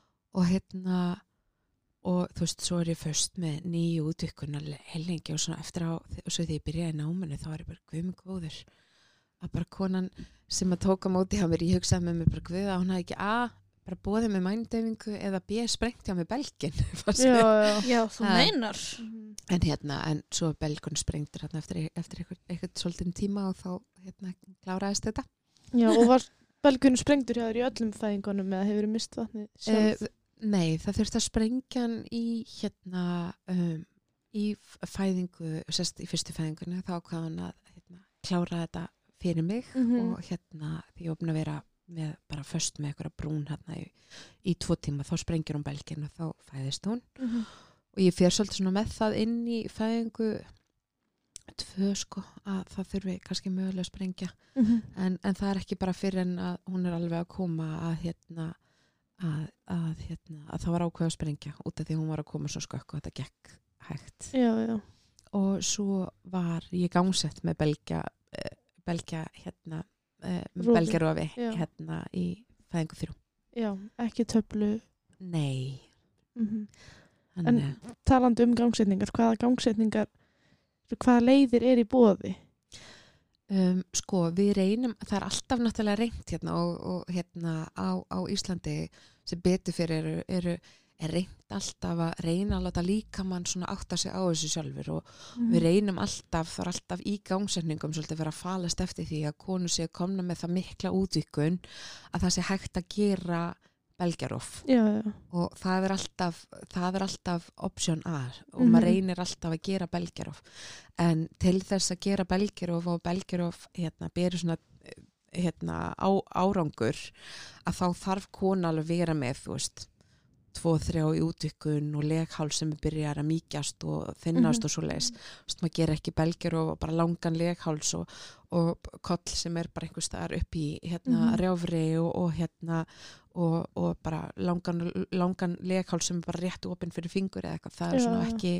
Og þú veist, svo er ég först með 9 útvikuna hellingi og svona eftir á, og svo þegar ég byrjaði í náminu þá er ég bara guð mig góður að bara konan sem að tóka móti hjá mér, ég hugsaði með mér bara guð að hún hafði ekki bara boðið með mændeyfingu eða sprengt hjá mig belgin. Já, þú meinar. En svo belgun sprengtur eftir eitthvað svolítinn tíma og þá kláraðist þetta. Já, og var belgun sprengtur hjá þér í öllum fæðingunum eða hefur mist vatnið sjálf? Nei, það þurfti að sprengja hann í fæðingu, sérst í fyrstu fæðingunni, þá ákvað hann að klára þetta fyrir mig og því ég opna að vera með bara först með eitthvað brún í 2 tíma, þá sprengjur hún belgin og þá fæðist hún og ég fer svolítið svona með það inn í fæðingu 2, sko, að það þurfi kannski mögulega að sprengja en það er ekki bara fyrir en að hún er alveg að koma að að það var ákveð að sprengja út af því hún var að koma svo skökk og þetta gekk hægt. Já. Og svo var ég gangsett með belgjarofi í fæðingu 3. Já, ekki töflu. Nei. En talandi gangsetningar, hvaða leiðir er í boði? Sko, við reynum, það er alltaf náttúrulega reynt og á Íslandi sem betur fyrir er reynt alltaf að reyna að láta líkamann svona átta sig á þessu sjálfur og við reynum alltaf, það er alltaf í gangsetningum svolítið vera að falast eftir því að konur séu komna með það mikla útvikun að það sé hægt að gera belgjarof og það er alltaf option A og maður reynir alltaf að gera belgjarof en til þess að gera belgjarof og belgjarof beri svona árangur að þá þarf kona alveg vera með, þú veist, 2-3 í útvikun og legháls sem byrjar að mýkjast og þinnast og svoleiðis. Maður gerir ekki belgjur og bara langan legháls og koll sem bara einhver staðar upp í rjáfri og bara langan legháls sem bara rétt opinn fyrir fingur eða eitthvað. Það svona ekki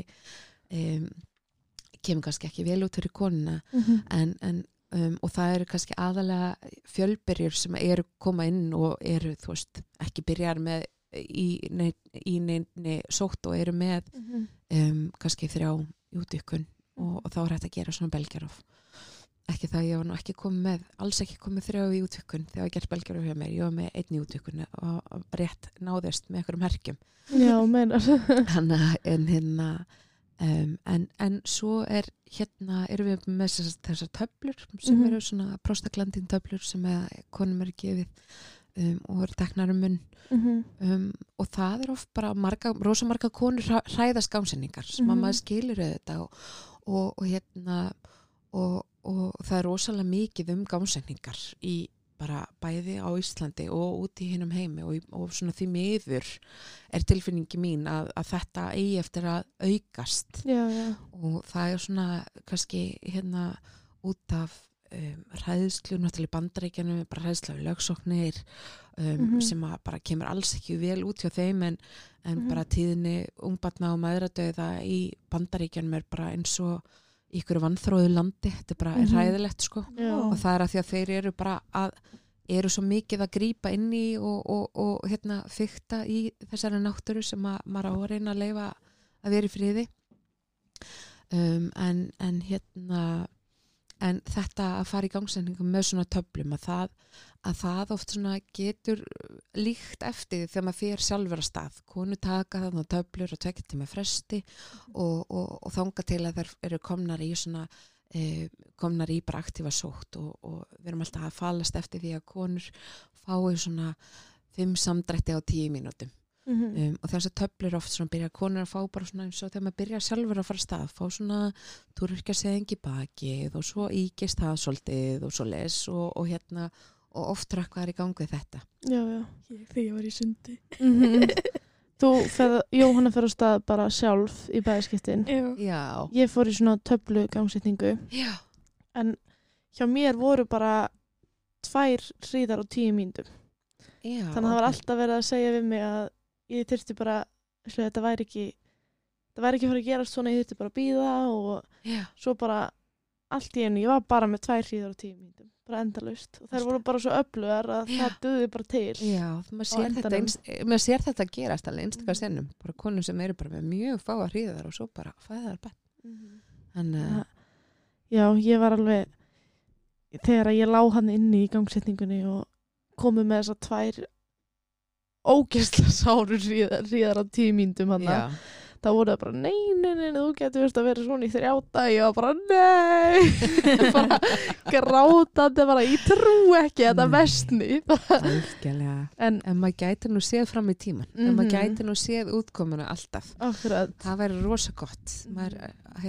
kemur kannski ekki vel út fyrir konuna en og það eru kannski aðalega fjölbyrjur sem eru koma inn og eru, þú veist, ekki byrjar með í neinni sótt og eru með kannski 3 í útvikun og þá hægt að gera svona belgjarof. Ekki það, ég var nú ekki komið með, alls ekki komið 3 í útvikun þegar ég gert belgjarof hjá mér. Ég var með 1 í útvikun og rétt náðist með einhverjum herkjum. Já, meinar. En svo erum við með þessar töflur sem eru svona prostaglandin töflur sem konum eru gefið og eru teknar munn og það oft bara rosa marga konur hræðast gámsendingar sem að maður skilur þetta og það rosalega mikið gámsendingar í bara bæði á Íslandi og út í hinum heimi og svona því miður tilfinningi mín að þetta eigi eftir að aukast og það svona kannski út af hræðslu náttúrulega í Bandaríkjunum, bara hræðslu af lögsóknir sem að bara kemur alls ekki vel út hjá þeim en bara tíðinni ungbarna og mæðradauða í Bandaríkjunum bara eins og í ykkur vanþróðu landi, þetta bara hræðilegt sko og það að því að þeir eru bara eru svo mikið að grípa inn í og fikta í þessari náttúru sem að maður á að reyna að leyfa að vera í friði en þetta að fara í gangsendingum með svona töflum að það oft svona getur líkt eftir þegar maður fer sjálfur að stað. Konur taka þarna töflur og 2 tíma fresti og þanga til að þær eru komnar í svona komnar í bara aktífa sótt og við erum alltaf að falast eftir því að konur fái svona 5 samdrætti á 10 mínútum. Og þessar töflur oft svona byrja konur að fá bara svona eins og þegar maður byrja sjálfur að fara stað, fá svona túrverkjaseðing í bakið og svo íkist það svolítið og svo les og oft rökkvar í gangi þetta. Já. Þegar ég var í sundi. Jóhanna fer á stað bara sjálf í bæðaskiptin. Já. Ég fór í svona töflu gangsetningu. Já. En hjá mér voru bara 2 hríðar á 10 mínútum. Já. Þannig að það var alltaf verið að segja við mig að ég þyrfti bara, þetta væri ekki að fara að gerast svona, ég þyrfti bara að bíða og svo bara allt í einu, ég var bara með 2 hríðar á 10 mínútum, bara endalaust og þær voru bara svo öflugar að það dugði bara til. Já, maður sér þetta gerast alveg einstaklega sinnum, bara konum sem eru bara með mjög fáa hríðar og svo bara fæðar benn. Já, ég var alveg þegar ég lá hann inni í gangsetningunni og komið með þessar 2 ógeðslega sáru hríðar á 10 mínútum hann. þá voru það bara nei, þú getur að vera svona í 3 daga, ég var bara nei bara grátandi bara, ég trú ekki að þetta vestni en maður gæti nú séð fram í tíman en maður gæti nú séð útkomuna alltaf. Akkurat. Það væri rosa gott maður,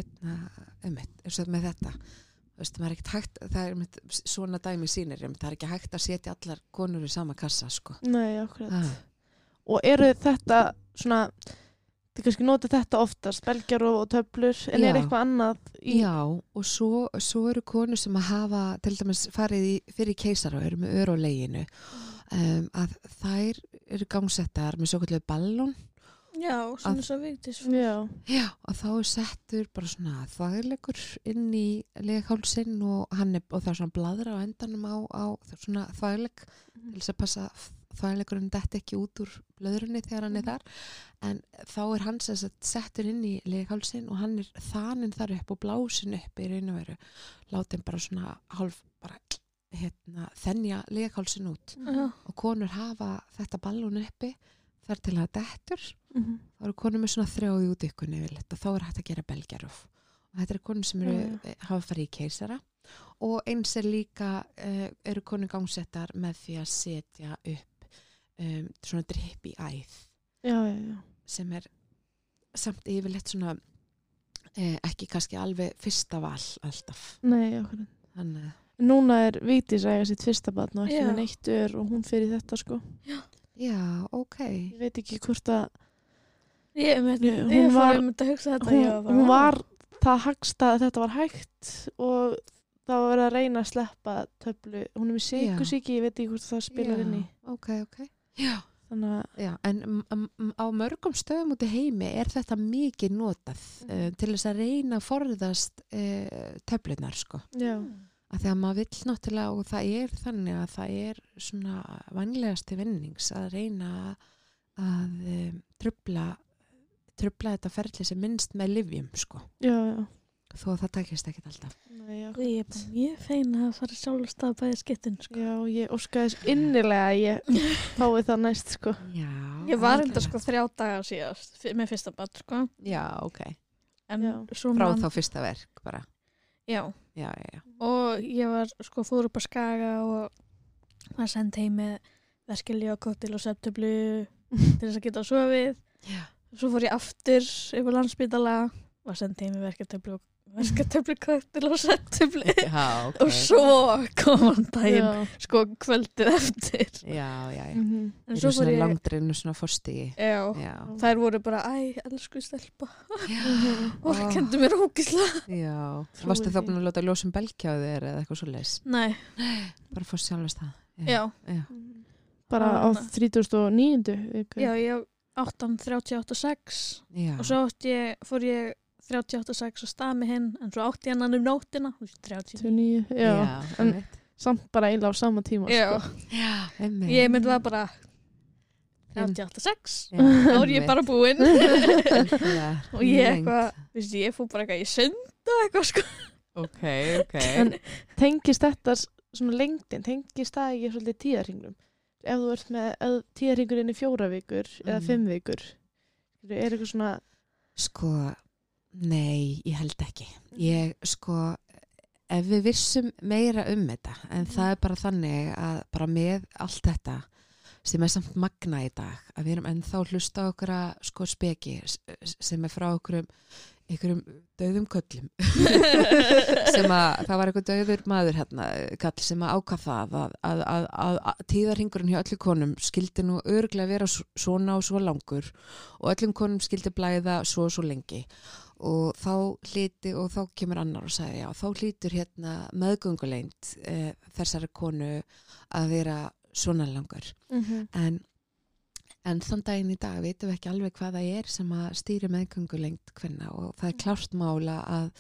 eins og með þetta maður er ekkert hægt, það er svona dæmi sýnir, það er ekki hægt að setja allar konur í sama kassa sko. Nei, akkurat. Og eru þetta svona, þið kannski nota þetta oftast, belgjar og töflur, en er eitthvað annað í... Já, og svo eru konur sem að hafa til dæmis farið fyrir keisara og eru með öróleginu að þær eru gangsettar með svokallu ballón. Já, svona svo Vigdís. Já, og þá er settur bara svona þvægleikur inn í leghálsinn og það er svona bladra á endanum á svona þvægleik til þess að passa þvægleikurinn detti ekki út úr blöðrunni þegar hann er þar, en þá er hann settur inn í leghálsinn og hann er þaninn þar upp og blásin upp í raun og veru, látin bara svona hálf bara þenja leghálsinn út og konur hafa þetta ballón uppi þar til að dettur þá eru konur með svona 3 í útvikkunni og þá er hægt að gera belgjarof og þetta eru konur sem hafa farið í keisara og eins er líka eru konur gangsettar með því að setja upp svona drip í æð sem er samt yfirleitt svona ekki kannski alveg fyrsta val alltaf. Nei, Núna er Vigdís að eiga sitt fyrsta barn og ekki með neitt og hún fyrir þetta sko. Já, ok. Ég veit ekki hvort að Ég Hún fór var- að hugsa þetta. hún var það hagsta að þetta var hægt og það var verið að reyna að sleppa töflu. Hún með sykursýki, ég veit ekki hvort það spilar inn í. Ok. Já. Þannig að Já, en á mörgum stöðum út í heimi þetta mikið notað til þess að reyna að forðast töflunar, sko. já, Að þegar maður vill náttúrulega, og það þannig að það svona vanlegasti vinnings að reyna að trufla þetta ferli sem minnst með lyfjum, sko. já. Þó að það takist ekkert alltaf. Nei, já. Ég er bara mjög fein að fara sjálfstað bæði skiptin, sko. Já, ég óskaði þess innilega að ég fái það næst, sko. Já. Ég var enda sko 3 dagar síðast með fyrsta barn, sko. Já, ok. En Já. svo Frá þá fyrsta verk bara. Já. Já. Og ég var sko fór upp á Skaga og var sendt heim með verkefli og kóttil og septöflu til þess að geta sofið. Já. Svo fór ég aftur yfir Landspítala, var sendt heim með verkefli kóttil og septöflu. Já, ok. Og svo kom hann daginn, Já. sko kvöldið eftir. Já. Mhm. En Eru svo fór svona ég, langdreinu svona fórstigi. já, Já. þær voru bara, elsku stelpa, Já. og kendu mér ógislega. Já. Trúi Varstu þá því. búin að láta ljósum belgja á þér eða eitthvað svoleiðis? Nei, Bara fórst sjálfast það. já, Bara á 39. viku. já, ég 8:38:6 Já. og svo fór ég 38:6 og stað með hinn, en svo átti ég hann nóttina, 30. 29, já. En einmitt. samt bara eiginlega á sama tíma, Já, sko. Já, einmitt. ég myndi það bara 38:6, Já, þá er ég einmitt. bara búin. Algjörlega. Og ég Lengt. eitthvað, ég fór bara eitthvað í sund og eitthvað, sko. Ok. En tengist þetta svona lengdin, tengist það ekki svolítið tíðarhingnum? Ef þú ert með tíðarhingurinn í 4 vikur eða 5 vikur, er eitthvað svona... Sko, nei, ég held ekki. Ég, sko, ef við vissum meira þetta, en það er bara þannig að bara með allt þetta sem er samt magna í dag, að við erum ennþá hlusta á okkur að sko speki sem er frá einhverjum dauðum köllum sem að það var einhver dauður maður hérna, kall sem að ákvað það að tíðarhingurinn hjá öllum konum skildi nú örugglega vera svona og svo langur og öllum konum skildi blæða svo og svo lengi og þá kemur annar og sagði já, þá hlýtur hérna meðgöngulengd þessari konu að vera svona langur en þann daginn í dag veitum við ekki alveg hvað það er sem að stýri meðgöngulengd kvenna og það er klárt mála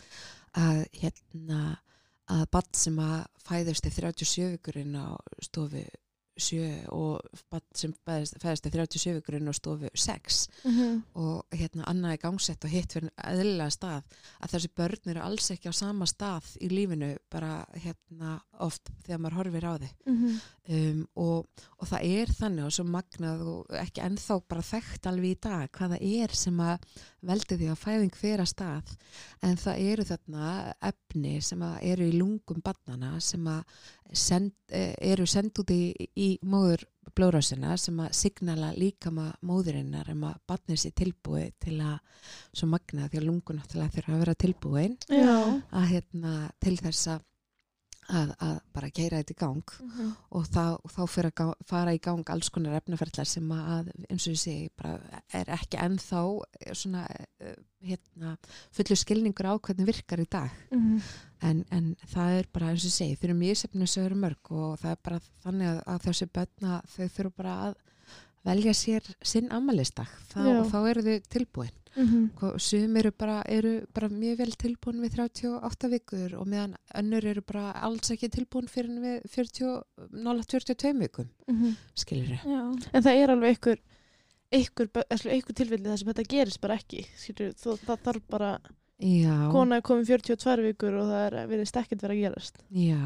að barn sem að fæðist í 37 vikurinn á stofu 7 og barn sem fæðist í 37 vikurinn á stofu 6 og annað er gangsett og hitt fyrir eðlilega stað að þessi börn eru alls ekki á sama stað í lífinu bara oft þegar maður horfir á þau og það er þannig og svo magnað og ekki ennþá bara þekkt alveg í dag hvað það er sem að veldi því að fæðing fer að stað en það eru þarna efni sem að eru í lungum barnana sem að eru send út í móður blóðrásina sem að signala líkama móðurinnar að barnið sé tilbúið til að svo magna því að lungun náttúrulega þurfa að vera tilbúin að til þess að bara keyra þetta í gang og þá fyrir að fara í gang alls konar efnaferðlar sem að eins og ég segi bara er ekki ennþá svona fullu skilningur á hvernig virkar í dag en það er bara eins og ég segi fyrir misefni sem eru mörg og það er bara þannig að þessi börn þau þurfa bara að velja sér sinn afmælisdag og þá eru þau tilbúin sum eru bara mjög vel tilbúin við 38 vikur og meðan önnur eru bara alls ekki tilbúin fyrir við 42 vikum skilur en það er alveg einhver tilfelli þar sem þetta gerist bara ekki skilur, það þarf bara kona er komin 42 vikur og það virðist ekkert vera að gerast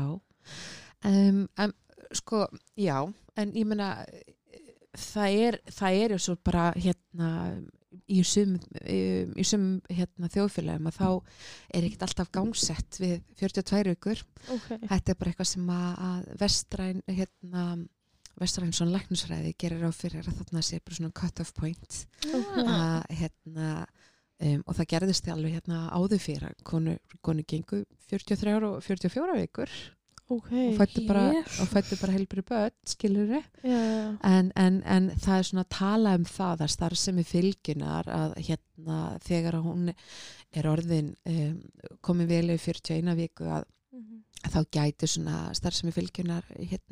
sko, já en ég meina það er jo svo bara í sum þjóðfélagum að þá er ekkert alltaf gangsett við 42 vikur þetta er bara eitthvað sem að vestræn svona læknisfræði gerir á fyrir að þarna sé bara svona cut off point og það gerðist alveg áður fyrir konu gengu 43 og 44 vikur Okay. og fættu bara heilbrigð börn, skilurðu. Já. En það er svona að tala um það að starfsemi fylgjunar að hérna þegar hún er orðin komin vel yfir 41 viku að þá gæti svona starfsemi fylgjunar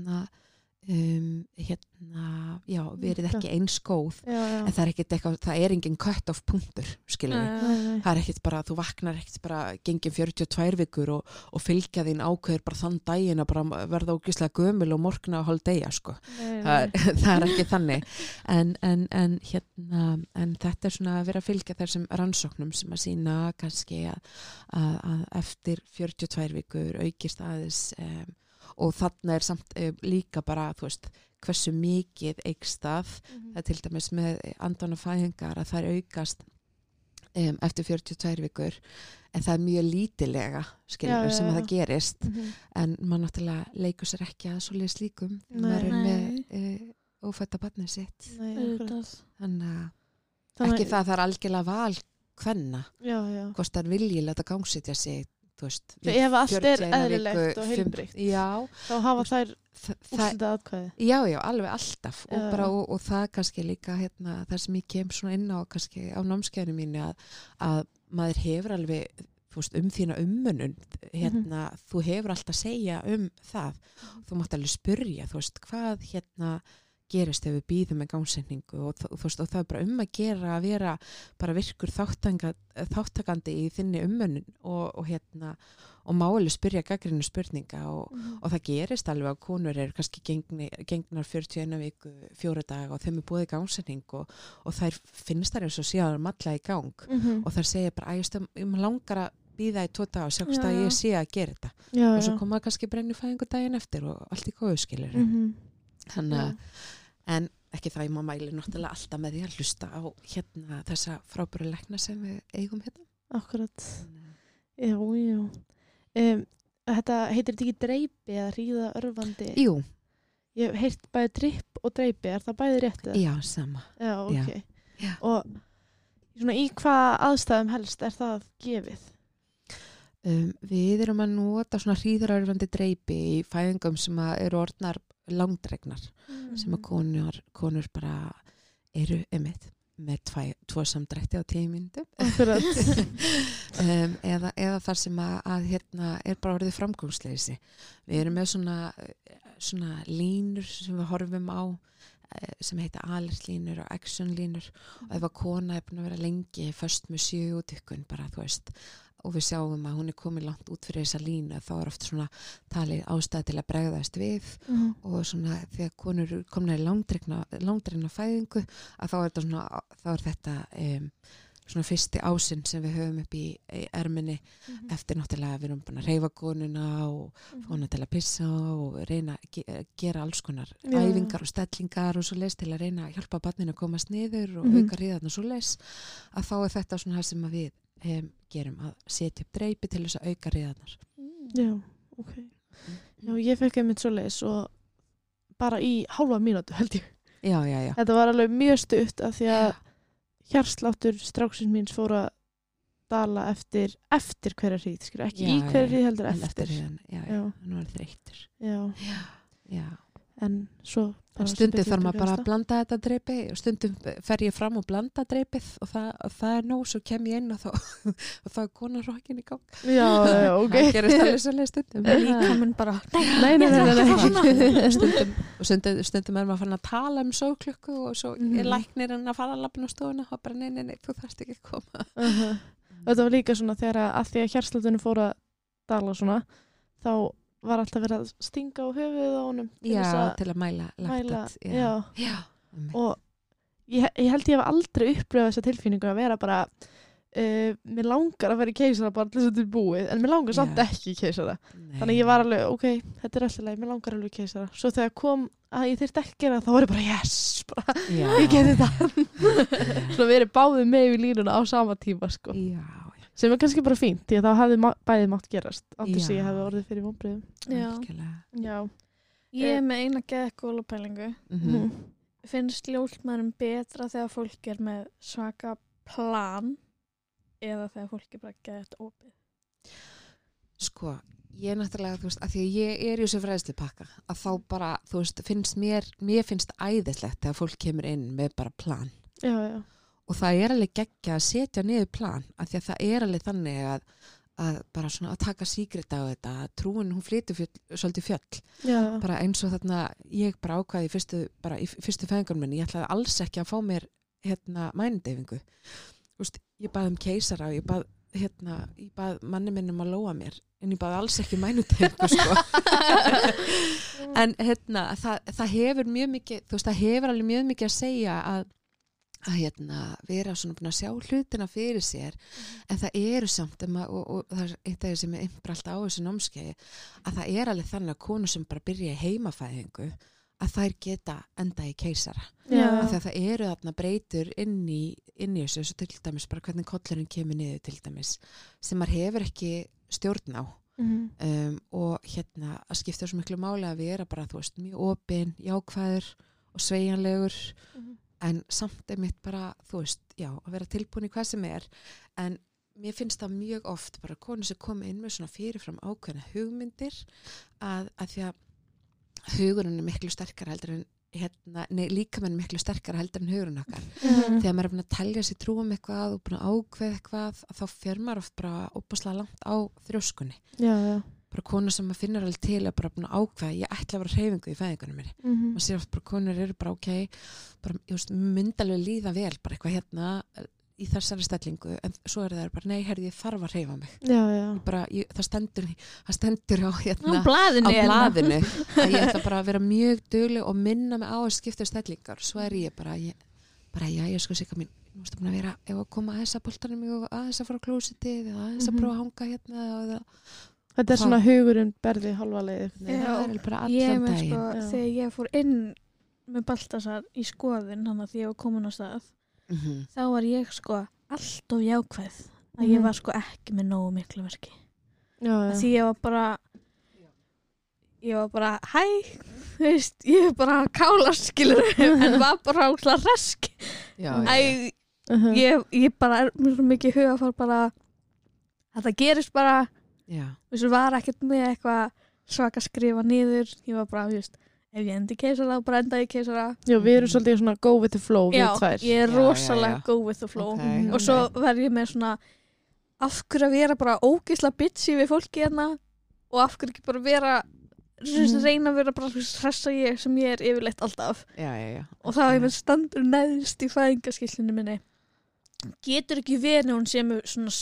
verið ekki eins góð en það er ekkert eitthvað, það er engin cut-off punktur, skilur við. Það er ekkert bara, þú vaknar ekkert bara gengin 42 vikur og fylgja þín ákveður bara þann daginn að bara verða ógeðslega gömul og morgna og hálfdegja, sko. Það er ekki þannig. En þetta er svona að vera að fylgja þessum rannsóknum sem að sýna kannski að eftir 42 vikur aukist aðeins og þarna er samt líka bara, þú veist, hversu mikið eykst það, það er til dæmis með andvanafæðingar að það aukast eftir 42 vikur en það er mjög lítilega skilur sem að það gerist en maður náttúrulega leikur sér ekki að svoleiðis líkum maður er með ófædda barnið sitt þannig að ekki það er algjörlega val kvenna hvort það vilji láta gangsitja sig ef allt er eðlilegt og heilbrigt þá hafa þær úrslitað atkvæði já, alveg alltaf og það kannski líka það sem ég kem svona inn á kannski á námskeiðinu mínu að maður hefur alveg þína umönnun þú hefur alltaf að segja það þú mátt alveg spyrja hvað gerist ef við býðum með gangsetningu og það er bara að gera að vera bara virkur þáttakandi í þinni umönnun og má alveg spyrja gagnrýnu spurninga og það gerist alveg að konur eru kannski gengnar 41 viku 4 daga og þeim er búið gangsetning og þær finnst þær eins og síðan malla í gang og þær segja bara ég langar að býða í 2 daga og sjást að ég sé að gera þetta og svo koma kannski brennufæðingu daginn eftir og allt í góðu skilur þannig en ekki það ég má mæli náttúrulega alltaf með því að hlusta á þessa frábæru lækna sem við eigum Akkurat Já Þetta heitir þetta ekki dreipi eða hríða örvandi Jú Ég hef heyrt bæði dripp og dreipi, er það bæði rétt? Já, sama Já, ok Já. Og svona, í hvaða aðstæðum helst er það gefið? Við erum að nota svona hríðarörvandi dreipi í fæðingum sem eru orðnar langdregnar sem að konur bara eru með 2 samdrætti á 10 mínútum eða þar sem að er bara orðið framgangsleysi. Við erum með svona línur sem við horfum á sem heita alertlínur og actionlínur og ef að kona er búin að vera lengi föst með 7 útvikun bara þú veist og við sjáum að hún er komin langt út fyrir þessa línu þá er oft svona talið ástæði til að bregðast við og svona þegar konur komna í langdregna fæðingu að þá er þetta svona fyrsti ásinn sem við höfum upp í erminni eftir náttúrulega við erum búin að hreyfa konuna og fá hana til að pissa og reyna að gera alls konar æfingar og stellingar og svo leys til að reyna að hjálpa barninu að komast niður og auka hríðarnar svo leys að þá er þetta svona það sem að við gerum að setja upp dreipi til þess að auka hríðarnar. Já, ok. Já, ég fekk einmitt svo leys og bara í hálfa mínútu held ég. Já. Þetta var alveg mjög stutt af því að hjartsláttur stráksins míns fór að dala eftir hverja hríð, ekki í hverja hríð heldur eftir. Já, nú er þreyttur. Já. En svo stundum þarf maður bara að blanda þetta dreipi og stundum fer ég fram og blanda dreipið og það er nóg, svo kem ég inn og þá er konar rokkin í gang. Já, ok. Það gerist alveg svolítið stundum. Líka minn bara, nei. Stundum er maður fann að tala sóklukku og svo er læknirinn að fara að labna á stofuna og bara nei, þú þarft ekki að koma. Þetta var líka svona þegar að því að hjartslátturinn fór að dala svona, þá var alltaf verið að stinga á höfuðið á honum til að mæla laktat. Já. Og ég held ég hef aldrei upplifað þessa tilfinningu að vera bara mér langar að vera í keisara bara til þess að þetta er búið, en mér langar samt ekki í keisara. Þannig ég var alveg, ok, þetta er alltaf leið, mér langar alveg í keisara. Svo þegar kom að ég þyrfti ekki gera þá var ég bara, yes, ég geti þetta. Svo við erum báðið með í línuna á sama tíma, sko. Já. Sem er kannski bara fínt, því að það hafði bæðið mátt gerast án þess að ég hefði orðið fyrir vonbrigðum. Já. Ég er með eina geðgóla pælingu. Finnst ljósmæðurum betra þegar fólk er með svaka plan eða þegar fólk er bara geðt opið? Sko, ég náttúrulega, þú veist, að því að ég í þessu fræðslupakka, að þá bara, þú veist, mér finnst æðislegt þegar fólk kemur inn með bara plan. Já. Og það alveg geggja að setja niður plan, af því að það alveg þannig að bara svona að taka síkrita á þetta, trúin hún flytur svolítið fjöll. Já. Bara eins og þarna, ég bara ákvaði í fyrstu fæðingunum minni, ég ætlaði alls ekki að fá mér mænudeyfingu. Þú veist, ég bað keisara og ég bað manni minnum að lóa mér, en ég bað alls ekki mænudeyfingu, sko. En það hefur mjög mikið, þú veist, það hefur alveg mjög mikið að segja að vera svona búin að sjá hlutina fyrir sér, en það eru samt og það eitt af því sem innbralt á þessu námskeiði, að það alveg þannig að konur sem bara byrja í heimafæðingu að þær geta enda í keisara. Af því að það eru þarna breytur inn í þessu, til dæmis bara hvernig kollurinn kemur niður til dæmis, sem maður hefur ekki stjórn á. Og að skipta svo miklu máli að vera bara, þú veist, mjög opin, jákvæður og sveigjanlegur, en samt mitt bara, þú veist, já, að vera tilbúin í hvað sem en mér finnst það mjög oft bara konur sem koma inn með svona fyrirfram ákveðna hugmyndir að því að hugurinn miklu sterkara heldur en líkaminn miklu sterkara heldur en hugurinn okkar. Þegar maður búin að telja sér trú eitthvað og búin að ákveða eitthvað, þá fer maður oft bara óbúslega langt á þrjóskunni. Já. Bara konur sem maður finnur alveg til að bara búin að ákveða, ég ætla að vera hreyfingu í fæðingunum minni. Maður sér oft bara konur eru bara bara, ég veist, myndalegu líða vel, bara eitthvað í þessari stellingu, en svo það bara, nei, ég þarf að hreyfa mig. Já. Bara, það stendur á blaðinu að ég ætla bara að vera mjög dugleg og minna mig á að skipta stellingar. Svo ég bara, ég sko Sigga mín, nú ertu búin að vera, ef að koma að þessa boltanum og að þessa fara á klósitið eða að þessa prófa að hanga eða þetta svona hugurinn berði halva leið. Ég með sko, þegar ég fór inn með Baltasar í skoðun, þannig að því ég var komin á stað, þá var ég sko alltof jákvæð, að ég var sko ekki með nógu miklu verki. Því ég var bara hæ, þú veist, ég var bara kálast, skilur, en var bara ákveðlega rask. Ég bara mér svo mikið hugafar bara að það gerist bara. Þessu var ekkert með eitthvað svaka skrifa niður, ég var bara, just, ef ég endi keisara, bara enda í keisara. Já, við erum svolítið svona go with the flow, við tvær. Já, ég rosalega go with the flow. Og svo verð ég með svona, af hverju að vera bara ógeðslega bitchy við fólki og af hverju ekki bara vera, reyna að vera bara hressa ég sem ég yfirleitt alltaf. Og þá ég með standur neðst í fæðingaskýrslunni minni. Getur ekki verið hún sem svona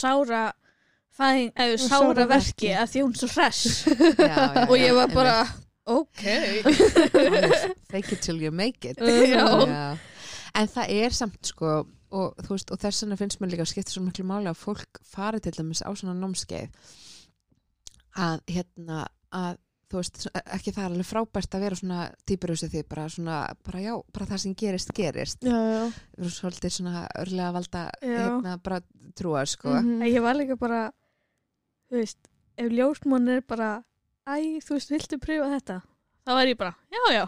sára verki að því hún svo hress. Og ég var bara okay. Fake it till you make it. En það samt sko, og þú veist, og þess vegna finnst mér líka að skipta svo miklu máli að fólk fari til dæmis á svona námskeið að þú veist, ekki það alveg frábært að vera svona týpur þessu því, bara það sem gerist. Við erum svolítið svona örlega valda bara trúa, sko. Ég var líka bara, þú veist, ef ljósmón bara, þú veist, viltu pröfa þetta? Þá ég bara, já.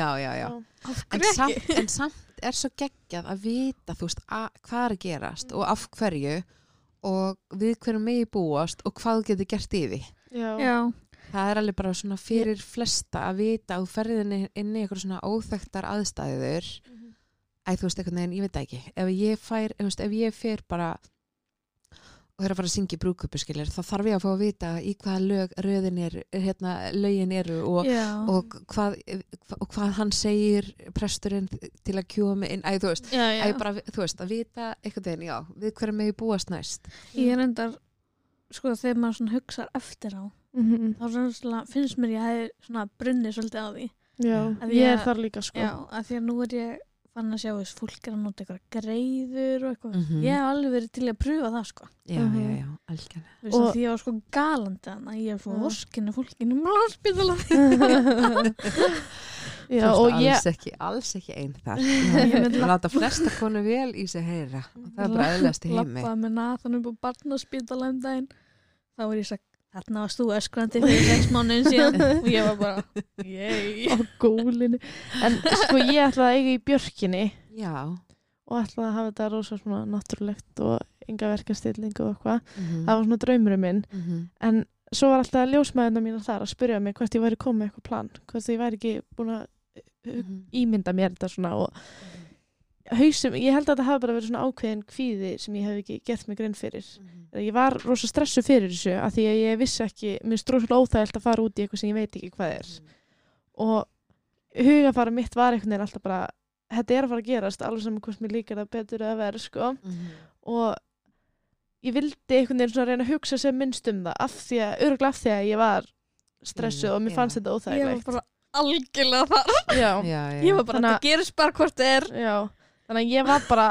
En samt svo geggjað að vita, þú veist, hvað að gerast og af hverju og við hverju megi búast og hvað þú getur gert í því. Já. Það alveg bara svona fyrir flesta að vita að þú ferðin inn í eitthvað svona óþekktar aðstæður. Þú veist, eitthvað neginn, ég veit ekki. Ef ég fer bara og að fara að syngja í brúðkaupi, skilur, þá þarf ég að fá að vita í hvaða lögin eru og hvað hann segir presturinn til að kjúa mig inn. Þú veist, þú veist, að vita eitthvað veginn, við hverjum megi búast næst. Ég reyndar, sko, þegar maður svona hugsar eftir á, þá finnst mér ég hef brunnið svolítið á því. Já, ég þar líka, sko. Já, af því að nú ég fann að sjá þess fólk að nota eitthvað greiður og eitthvað. Ég hef alveg verið til að pröfa það, sko. Já, algjörlega. Þú veist, því ég var sko galandi þannig að ég fór vorkinu fólkinu með landsspítala. Já, og alls ekki einn þar. Ég myndi láta flesta konu vel í sig heyra. Það bara eðlast í heimi. Lappaði með Nathan upp á barnaspítala daginn. Þá var ég sagt, þarna varst þú öskrandi fyrir 6 mánuðin síðan og ég var bara, yey. Á gólinu. En sko ég ætlaði að eiga í Björkinni. Já. Og ætlaði að hafa þetta rosa svona náttúrulegt og enga verkastilling og eitthvað. Það var svona draumurinn minn. En svo var alltaf ljósmæðurnar mínar þar að spyrja mig hvort ég væri komið með eitthvað plan, hvort ég væri ekki búin að ímynda mér þetta svona og hausum, ég held að þetta hafi bara verið svona ákveðin kvíði sem ég hef ekki gert mig grein fyrir. Ég var rosa stressu fyrir þessu af því að ég vissi ekki, mér stróðslega óþægilt að fara út í eitthvað sem ég veit ekki hvað er. Og hugafara mitt var einhvern veginn alltaf bara, þetta að fara að gerast, alveg saman hvort mér líkar það betur eða verð, sko. Og ég vildi einhvern veginn svona reyna að hugsa sem minnst það, örugglega af því að ég var stressuð og mér fannst þetta óþægilegt. Ég var bara algjörlega þar. Já. Ég var bara, þetta gerist bara hvort það er. Já, þannig að ég var bara,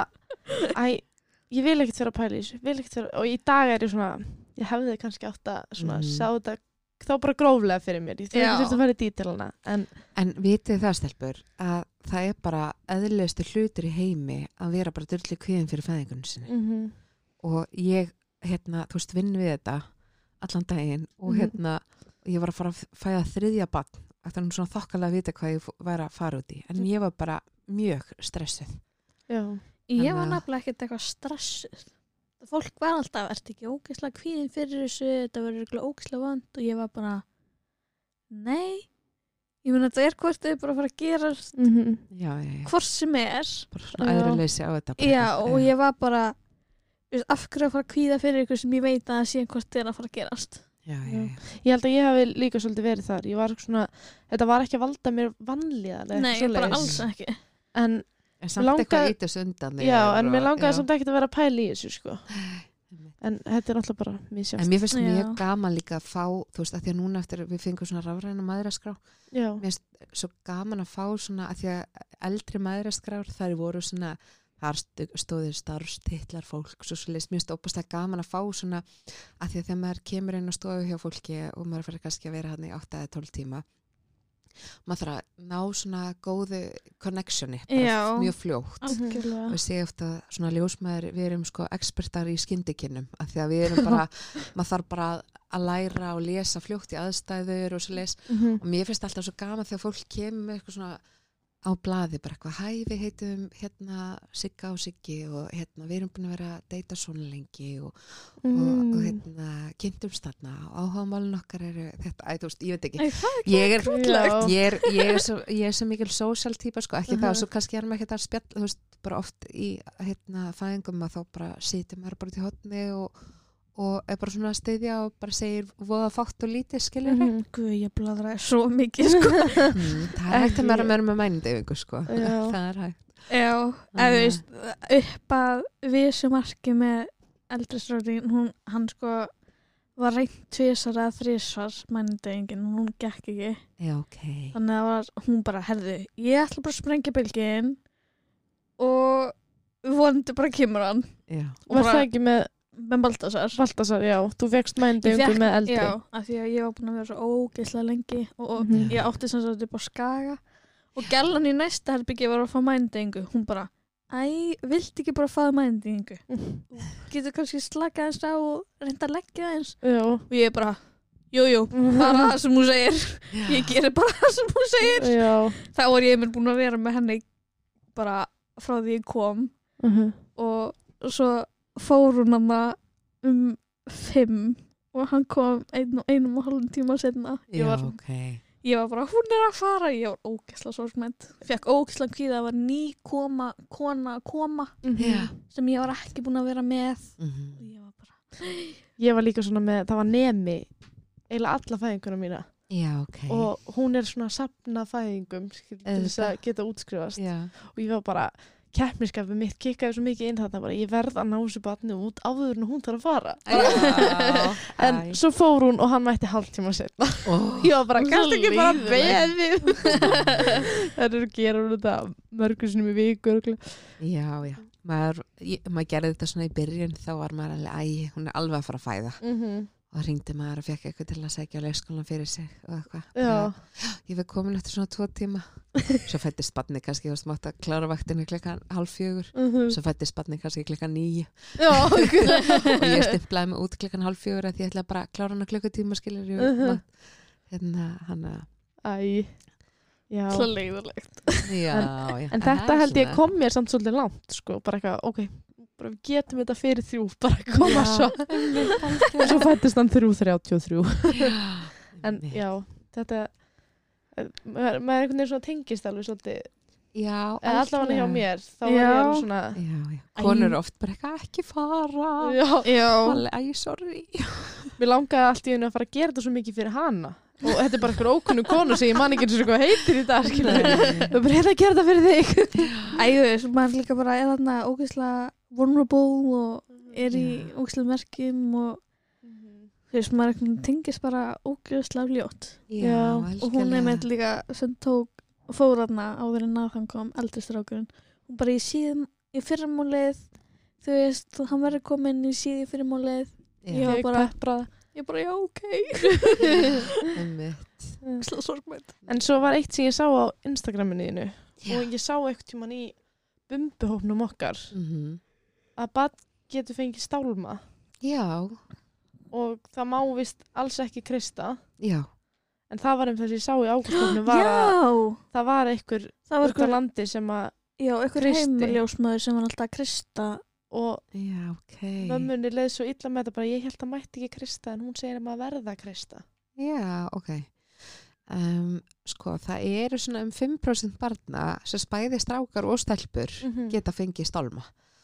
ég vil ekkert vera að pæla í þessu, og í dag er ég svona, ég hefði kannski átt að svona sjá þetta þá bara gróflega fyrir mér, ég þurfti að fara í dítilana. En vitið það, stelpur, að það er bara eðlilegustu hlutur í heimi að vera bara dullu kvíðin fyrir fæðingunum sinni. Og ég, þú veist, vinn við þetta allan daginn og ég var að fara að fæða 3. barn, eftir svona þokkalega að vita hvað ég væri að fara út í, en ég var bara mjög stressuð. Já. Ég var nefnilega ekkert eitthvað stressuð. Fólk var alltaf, ertu ekki ógeðslega kvíðin fyrir þessu, þetta verður eitthvað ógeðslega vant og ég var bara, nei, ég meina þetta hvort þau bara að fara að gerast hvort sem er. Bara svona æðruleysi á þetta. Já, og ég var bara, af hverju að fara að kvíða fyrir eitthvað sem ég veit að sé hvort þau að fara að gerast. Já. Ég held að ég hafi líka svolítið verið þar, ég var svona, þetta var ekki að valda mér vanlíðan. Nei, bara alls ekki. En samt eitthvað ítis undan. Já, en mér langaði samt ekkert að vera að pæla í þessu, sko. En þetta er alltaf bara misjast. En mér finnst mjög gaman líka að fá, þú veist, að því að núna eftir við fengum svona rafræna mæðraskrá. Já. Mér finnst svo gaman að fá svona, að því að eldri mæðraskrár, þær voru svona, þar stóðir starfstitlar fólk, svo leist mér finnst óbúslega gaman að fá svona, að því að þegar maður kemur inn og stofu hjá fólki og maður fyrir kannski að vera hann í 8 eða 12 tíma, maður þarf að ná svona góðu connectioni, bara mjög fljótt. Og ég segi ofta svona ljósmæður, við erum sko expertar í skyndikinnum, af því að við erum bara, maður þarf bara að læra og lesa fljótt í aðstæður og svo leis, og mér finnst alltaf svo gaman þegar fólk kemur með eitthvað svona á blaði, bara eitthvað, hæ, við heitum Sigga og Siggi og við erum búin að vera að deyta svona lengi og kynntumst þarna og áhugamálin okkar eru þetta, þú veist, ég veit ekki, ég er svo mikil social típa, sko, ekki það, og svo kannski erum ekki það að spjalla, þú veist, bara oft í fæðingum að þá bara sitjum maður bara út í hotni og er bara svona að styðja og bara segir voða fátt og lítið, skilur Guð, ég bladraði svo mikið, sko. Það er hægt að vera með mænudeyfingu, sko. Það er hægt. Já, eða veist, upp að vísumarki með eldri strákin, hann sko var reynt 2 eða 3 mænudeyfingin, hún gekk ekki. Já, ok. Þannig að hún bara, herðu, ég ætla bara að sprengja bylgin og vonandi bara kemur hann. Já. Og var það ekki með Baltasar, já, þú fékkst mændeyfingu með eldri. Já, af því að ég var búin að vera svo ógeðslega lengi og ég átti sem sagt upp á Skaga og gellan í næsta herbyggi var að fá mændeyfingu, hún bara, viltu ekki bara fá mændeyfingu? Getur kannski slakað eins á og reynda að leggja eins? Já. Og ég bara, jú, bara það sem hún segir. Ég gerir bara það sem hún segir. Já. Þá var ég búin að vera með henni bara frá því ég kom og svo fór hún hann 5 og hann kom 1,5 tíma setna. Ég var bara, hún er að fara. Ég var ógeðslega sorgmædd. Fekk ógeðslega kvíða, það var ný kona að koma sem ég var ekki búin að vera með. Og ég var líka svona með, það var nemi eiginlega alla fæðinguna mína. Já, ok. Og hún er svona að safna fæðingum til þess að geta útskrifast. Og ég var bara, keppniskapið mitt kikkaði svo mikið inn þarna bara, ég verð að ná þessu barni út áður en hún þarf að fara. En svo fór hún og hann mætti hálftíma setna. Ég var bara, kannski ekki bara beðið. Það eru að gera þetta mörgur sinnum í viku. Já. Maður gerði þetta svona í byrjun, þá var maður alveg, hún er alveg að fara að fæða. Og hringdi maður og fekk eitthvað til að segja á leikskólan fyrir sig og eitthvað. Ég var komin eftir svona 2 tíma. Svo fættist barnið kannski, þú mátt að klára vaktinu 3:30. Svo fættist barnið kannski 9:00. Og ég stimplaði mig út 3:30 því ég ætlaði bara að klára hana klukkutíma, skilur ég. Já. Svo leiðilegt. Já. En þetta held ég kom mér samt svolítið langt, sko. Bara eitthvað, ok, bara við getum þetta fyrir 3, bara koma Já. svo og svo fættist hann 3:33 en já, þetta maður einhvern veginn svona tengist alveg svolítið, Já, eða allavega hjá mér þá var Já. ég alveg svona Já. Konur eru oft bara ekki fara. já, Alveg, æ, sorry. mér langaði allt í einu að fara að gera þetta svo mikið fyrir hana og þetta er bara eitthvað ókunnug konu sem ég man ekki eins og eitthvað heitir í dag skilur við bara hérna að gera þetta fyrir þig Ægður, maður líka bara er þarna ógeðslega vulnerable og er í Já. ógeðslega merkjum og þú veist, maður einhvern veginn tengist bara ógeðslega ljótt Já, og hún er með líka sem fór þarna áður en Nathan kom, eldri strákurinn hún bara í fyrramálið þú veist, hann verður komin í síði fyrramálið Já, ég bara, peppraði. já, ok einmitt. slá sorgmætt En svo var eitt sem ég sá á Instagraminu þínu Já. og ég sá eitthvað tímann í bumbuhópnum okkar Mhm. að barn getur fengið stálma Já, og það má vist alls ekki krysta já. en það var þess að ég sá í ágústhópnum var að já, það var einhver það var út á landi sem að einhver Kristi. heimiljósmaður sem var alltaf að krista og Já, ok. mömmunni leið svo illa með þetta bara ég held að mætti ekki krysta en hún segir að maður verða að krysta Já, ok. Sko, það eru svona 5% barna sem bæði strákar og stelpur geta fengið stálma.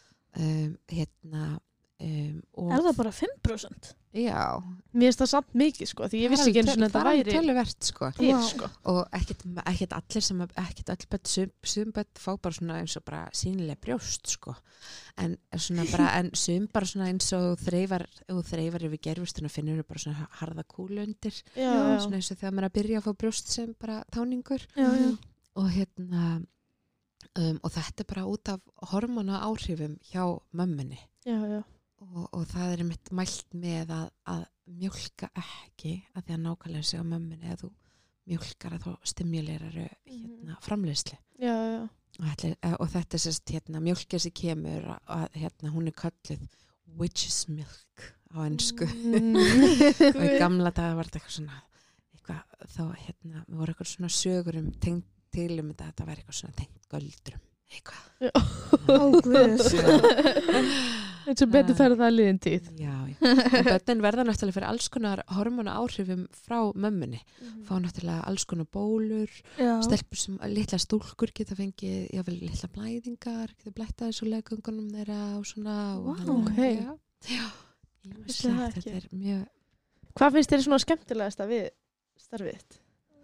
Og, er það bara 5%? Já. mér finnst það samt mikið sko því ég vissi ekki eins og þetta Það er væri töluvert, sko. til Vá. sko Og ekkert allir sem ekkert öll börn, sum börn fá bara svona eins og bara sýnileg brjóst, sko. En svona bara, en sum bara svona eins og þreifar yfir gerfustuna finnur þú bara svona harða kúlu undir. já, Svona eins og þegar maður er að byrja að fá brjóst sem bara táningur. Já. Og og þetta er bara út af hormóna áhrifum hjá mömmunni. já. Og það er mitt mælt með að mjólka ekki að því að nákvæmlega sig á mömmunni eða þú mjólkar að þá stimulerar framleiðslu. Já. Og þetta er sérst mjólkið sem kemur að hún er kölluð witch's milk á ensku. Og í gamla daga var þetta eitthvað svona þá voru eitthvað svona sögur tengt til þetta væri eitthvað svona tengt göldrum eitthvað. Ó, guð. eins og betur færa það liðin tíð Já. Og börnin verða náttúrulega fyrir alls konar hormóna áhrifum frá mömmunni. Fá náttúrulega alls konar bólur, Já. stelpur sem litla stúlkur geta fengið, jável litla blæðingar, geta blættað þessu leggöngunum þeirra og svona. Og Vá, ok. Já. Vissi það Þetta ekki. er mjög... hvað finnst þér svona skemmtilegasta við starfið þitt?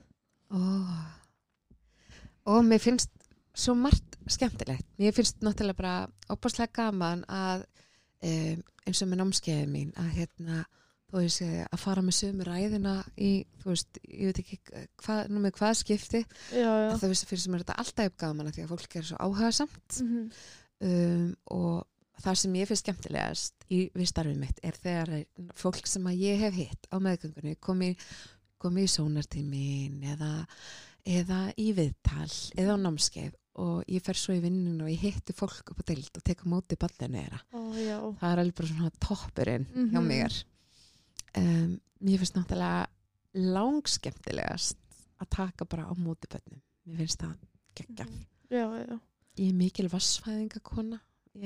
Og mér finnst svo margt skemmtilegt. Mér finnst náttúrulega bara opaslega gaman að eins og með námskeiðið mín þú veist að fara með sömu ræðina í, þú veist, ég veit ekki hvað skipti. Já. Þú veist, finnst mér þetta alltaf gaman því að fólk er svo áhugasamt. Og það sem ég finnst skemmtilegast við starfið mitt er þegar fólk sem að ég hef hitt á meðgöngunni komi í sónartímin eða í viðtal eða á námskeið og ég fer svo í vinnun og ég hitti fólk upp á deild og tek á móti ballinu þeirra. Það er alveg bara svona toppurinn hjá mér. Mér finnst náttúrulega langskemmtilegast að taka bara á móti börnum. Mér finnst það geggjað. Já. Ég er mikil vassfæðingakona.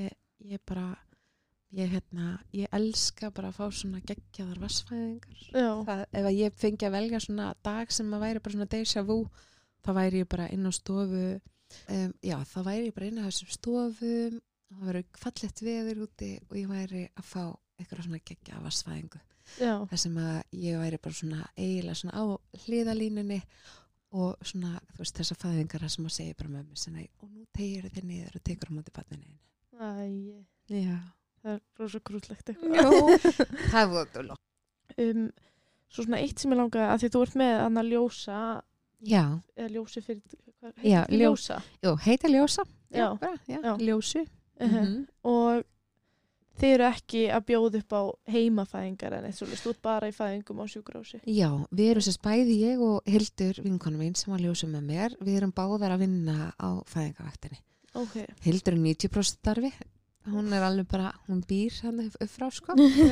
Ég elska bara að fá svona geggjaðar vassfæðingar. Ef ég fengi að velja svona dag sem að væri bara svona déjà vu, þá væri ég bara inn á stofu. Þá væri ég bara inn á þessum stofum, það væri fallegt veður úti og ég væri að fá eitthvað svona geggjaða vassfæðingu. Það sem að ég væri bara svona eiginlega svona á hliðalínunni og svona, þú veist, þessar fæðingar sem að segja bara með mér svona, og nú tegir þið niður og tekur á móti barninu. Já. Það er rosa krútlegt eitthvað. Það er voðalega. Svo svona eitt sem ég langaði að því þú ert með annað ljósa eða ljósi fyrir hvað heitir ljósa? Jú, heita ljósa. Já. Ljósu. Og þið eru ekki að bjóða upp á heimafæðingar en eitt svolítið út bara í fæðingum á sjúkrahúsi. Já, við erum sérst bæði ég og Hildur vinkonu mín sem var ljósum með mér. Við erum báðar að vinna á fæðingavaktinni. Okay. Hildur er 90% starfi. Hún er alveg bara, hún býr hann upp frá sko.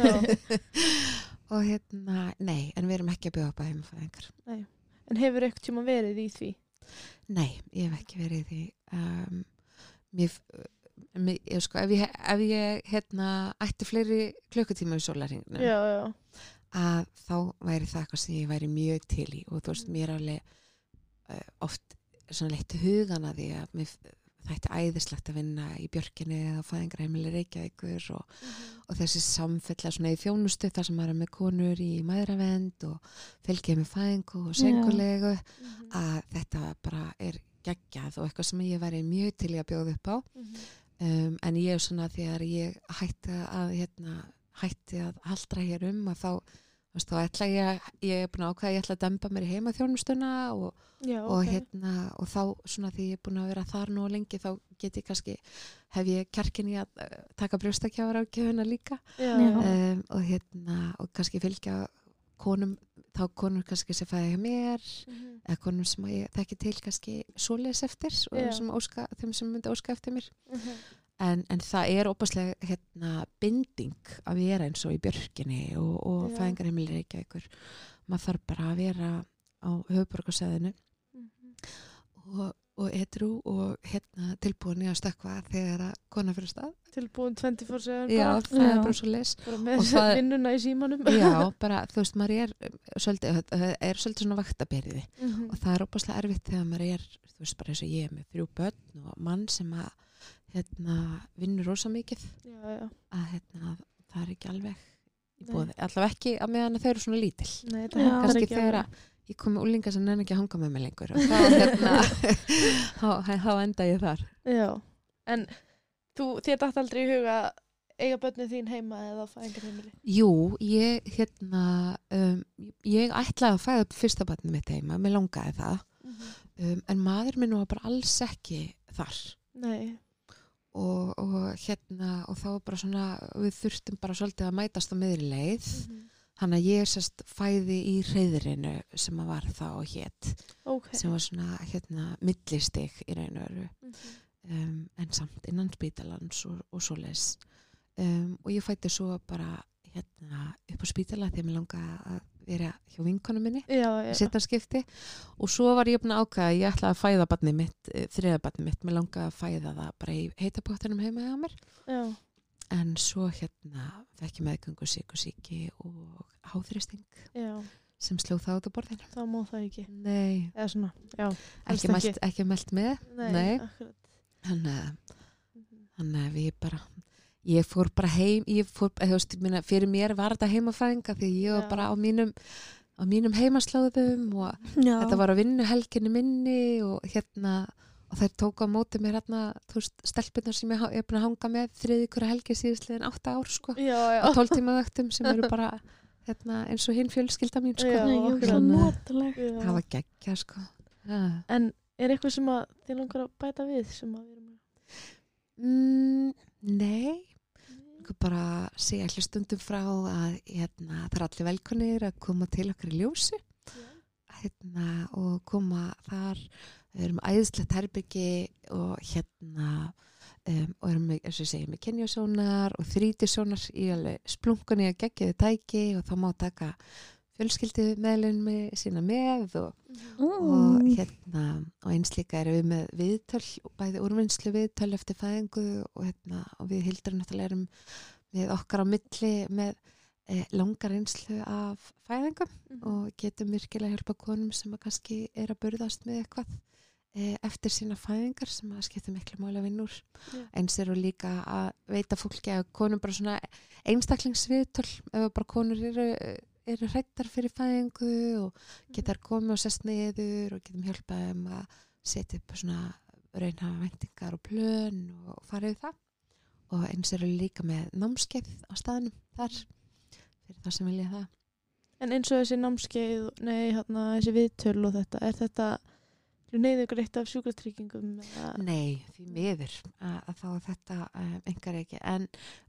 Og nei, en við erum ekki að bjóða upp á heimafæðingar. Nei. En hefur eitthvað tíma verið í því? Nei, ég hef ekki verið í því. sko, ef ég ætti fleiri klukkutíma í sólarhringnum Já. að þá væri það eitthvað sem ég væri mjög til í og þú veist, mér er alveg oft svona leitt hugan að því að mér þætti æðislegt að vinna í Björkinni eða fæðingarheimili Reykjavíkur og þessi samfella svona í þjónustu þar sem maður er með konur í mæðravernd og fylgið með fæðingu og sengulegu að þetta bara er geggjað og eitthvað sem ég væri mjög til í að bjóða upp á en ég svona þegar ég hætti að haldra hér að þá ætla ég er búin að ákveða að ég ætla að demba mér í heimaþjónustuna og þá svona því ég er búin að vera þar nú lengi þá get ég kannski hef ég kjarkin í að taka brjóstakjafar á gjöfuna líka og kannski fylgja konum kannski sem fæði hjá mér eða konum sem ég þekki til kannski svoleiðis eftir og þeim sem myndi óska eftir mér en það er óbúslega binding að vera eins og í Björkinni og fæðingarheimili Reykjavíkur maður þarf bara að vera á höfuðborgarsvæðinu og edrú og tilbúin í að stökkva þegar að kona fyrir stað tilbúin 24/7 já, það er bara svo leys bara með vinnuna í símanum já, bara þú veist, maður er svolítið svona vaktaberiði og það er óbúslega erfitt þegar maður er þú veist, bara eins og ég með 3 börn og mann sem að vinnur rosa mikið að það er ekki alveg í boði, allavega ekki að meðan þau eru svona lítil kannski þegar að ég kom með úlinga sem nenni ekki að hanga með mig lengur og þá enda ég þar já, en þér datt aldrei í huga eiga börnin þín heima eða fæðingarheimili? Jú, ég ætlaði að fæða upp fyrsta barnið mitt heima, mér langaði það en maður minn var bara alls ekki þar nei og þá var bara svona við þurftum bara svolítið að mætast á miðri leið þannig að ég sérst fæði í hreiðrinu sem að var þá sem var svona millistig í raun og veru en samt innan spítalans og svoleiðis og ég fætti svo bara upp á spítala þegar mér langaði að vera hjá vinkonum minni í seinnaskipti og svo var ég búin að ákveða að ég ætlaði að fæða barnið mitt, þriðja barnið mitt mér langaði að fæða það bara í heitapottinum heima hjá mér en svo fekk ég meðgöngu sykursýki og háþrýsting sem sló það út á borðinu þá má það ekki nei, eða svona, já, ekki mælt með nei. Þannig að við bara ég fór bara heim fyrir mér var þetta heimafæðinga því ég var bara á mínum heimaslóðum og þetta var á vinnuhelginni minni og þær tóku á móti mér stelpunar sem ég er búin að hanga með þriðja helgi síðastliðin 8 ár sko á 12 tíma vöktum sem eru bara eins og hinn fjölskylda mín sko það var geggja sko en er eitthvað sem að þið langar að bæta við sem að við erum nei bara segja allir stundum frá að það er allir velkonir að koma til okkar í ljósi og koma þar við erum æðislegt herbyggi og og erum eins og ég segi með kynjasónar og 3D-sónar í alveg splunkunni að geggiðu tæki og þá má taka fjölskyldu meðlunum sína með og eins líka erum við með viðtöl bæði úrvinnslu viðtöl eftir fæðingu og við Hildur náttúrulega erum við okkar á milli með langar reynslu af fæðingum og getum virkilega hjálpa konum sem að kannski er að burðast með eitthvað eftir sína fæðingar sem að skipta miklu máli að vinna úr eins eru líka að veita fólki að konum bara svona einstaklingsviðtöl ef bara konur eru hrættar fyrir fæðingu og getar komið og sest niður og getum hjálpað að setja upp svona raunhafa væntingar og plön og fara yfir það og eins eru líka með námskeið á staðnum þar fyrir það sem vilja það. En eins og þessi námskeið, þessi viðtöl og þetta neyður greitt af sjúkratryggingum? Nei, því miður að þá þetta engar ekki en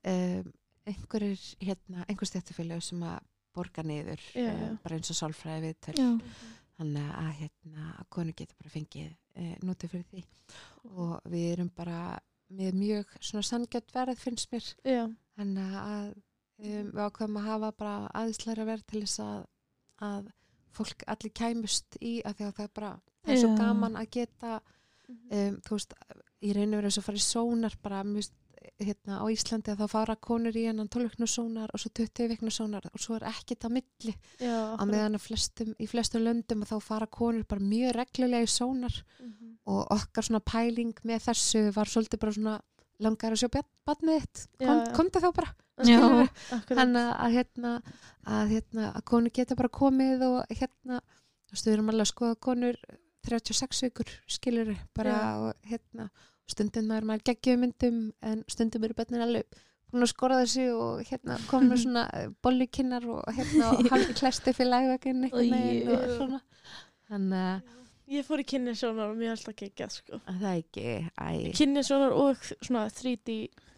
einhver stéttarfélög sem að borga niður bara eins og sálfræði viðtöl þannig að konur getur bara fengið notið fyrir því og við erum bara með mjög svona sanngjarnt verð finnst mér þannig að við ákveðum að hafa bara aðeinslæra verð til þess að fólk allir kæmust í að því að það er svo gaman að geta þú veist, í raun og veru svo farið sónar bara mjög, á Íslandi að þá fara konur í hennan 12 vikna sónar og svo 20 vikna sónar og svo ekkert á milli á meðan í flestum löndum og þá fara konur bara mjög reglulega í sónar og okkar svona pæling með þessu var svolítið bara svona langar að sjá barnið þitt komdu þá bara þannig að konur geta bara komið og við erum alveg að skoða konur 36 vikur skilur bara og stundum er maður geggjumyndum en stundum eru börnin alveg búin að skora þessu og komur svona bollukinnar og haldi klæstu fyrir lægvaginn og svona þannig ég fór í kynnisjónar og mér alltaf geggjað sko. Það ekki kynnisjónar og svona 3D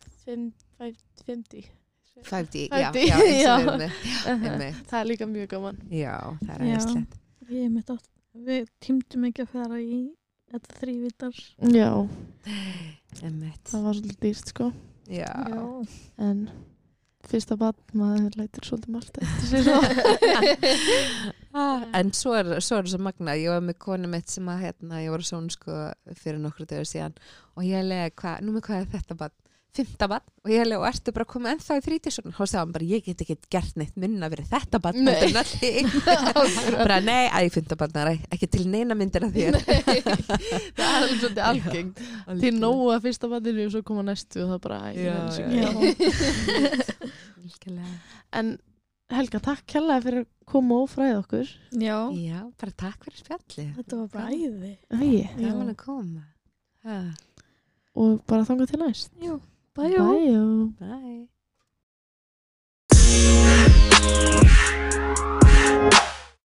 5D já það er líka mjög gaman já, það er æðislegt við tímdum ekki að fara í þetta 3 vitar já, það var svolítið dýrt sko já. En fyrsta barn maður lætur svolítið margt eftir sig svo en svo er svo magna ég var með konu mitt sem að ég var svona sko fyrir nokkru dögur síðan og ég lega hvað er þetta barn 5. barn og ég lega og ertu bara komið ennþá í 30 og þá sagði hann bara ég get ekki gert neitt minna fyrir þetta barn bara nei, 5. barn er ekki til neina myndir af þér það er alveg svolítið algengt til nóga fyrsta barninu og svo koma næstu og það bara en Helga, takk kærlega fyrir að koma og fræða okkur já, bara takk fyrir spjalli þetta var bara æði gaman að koma og bara þangað til næst bye. Bye.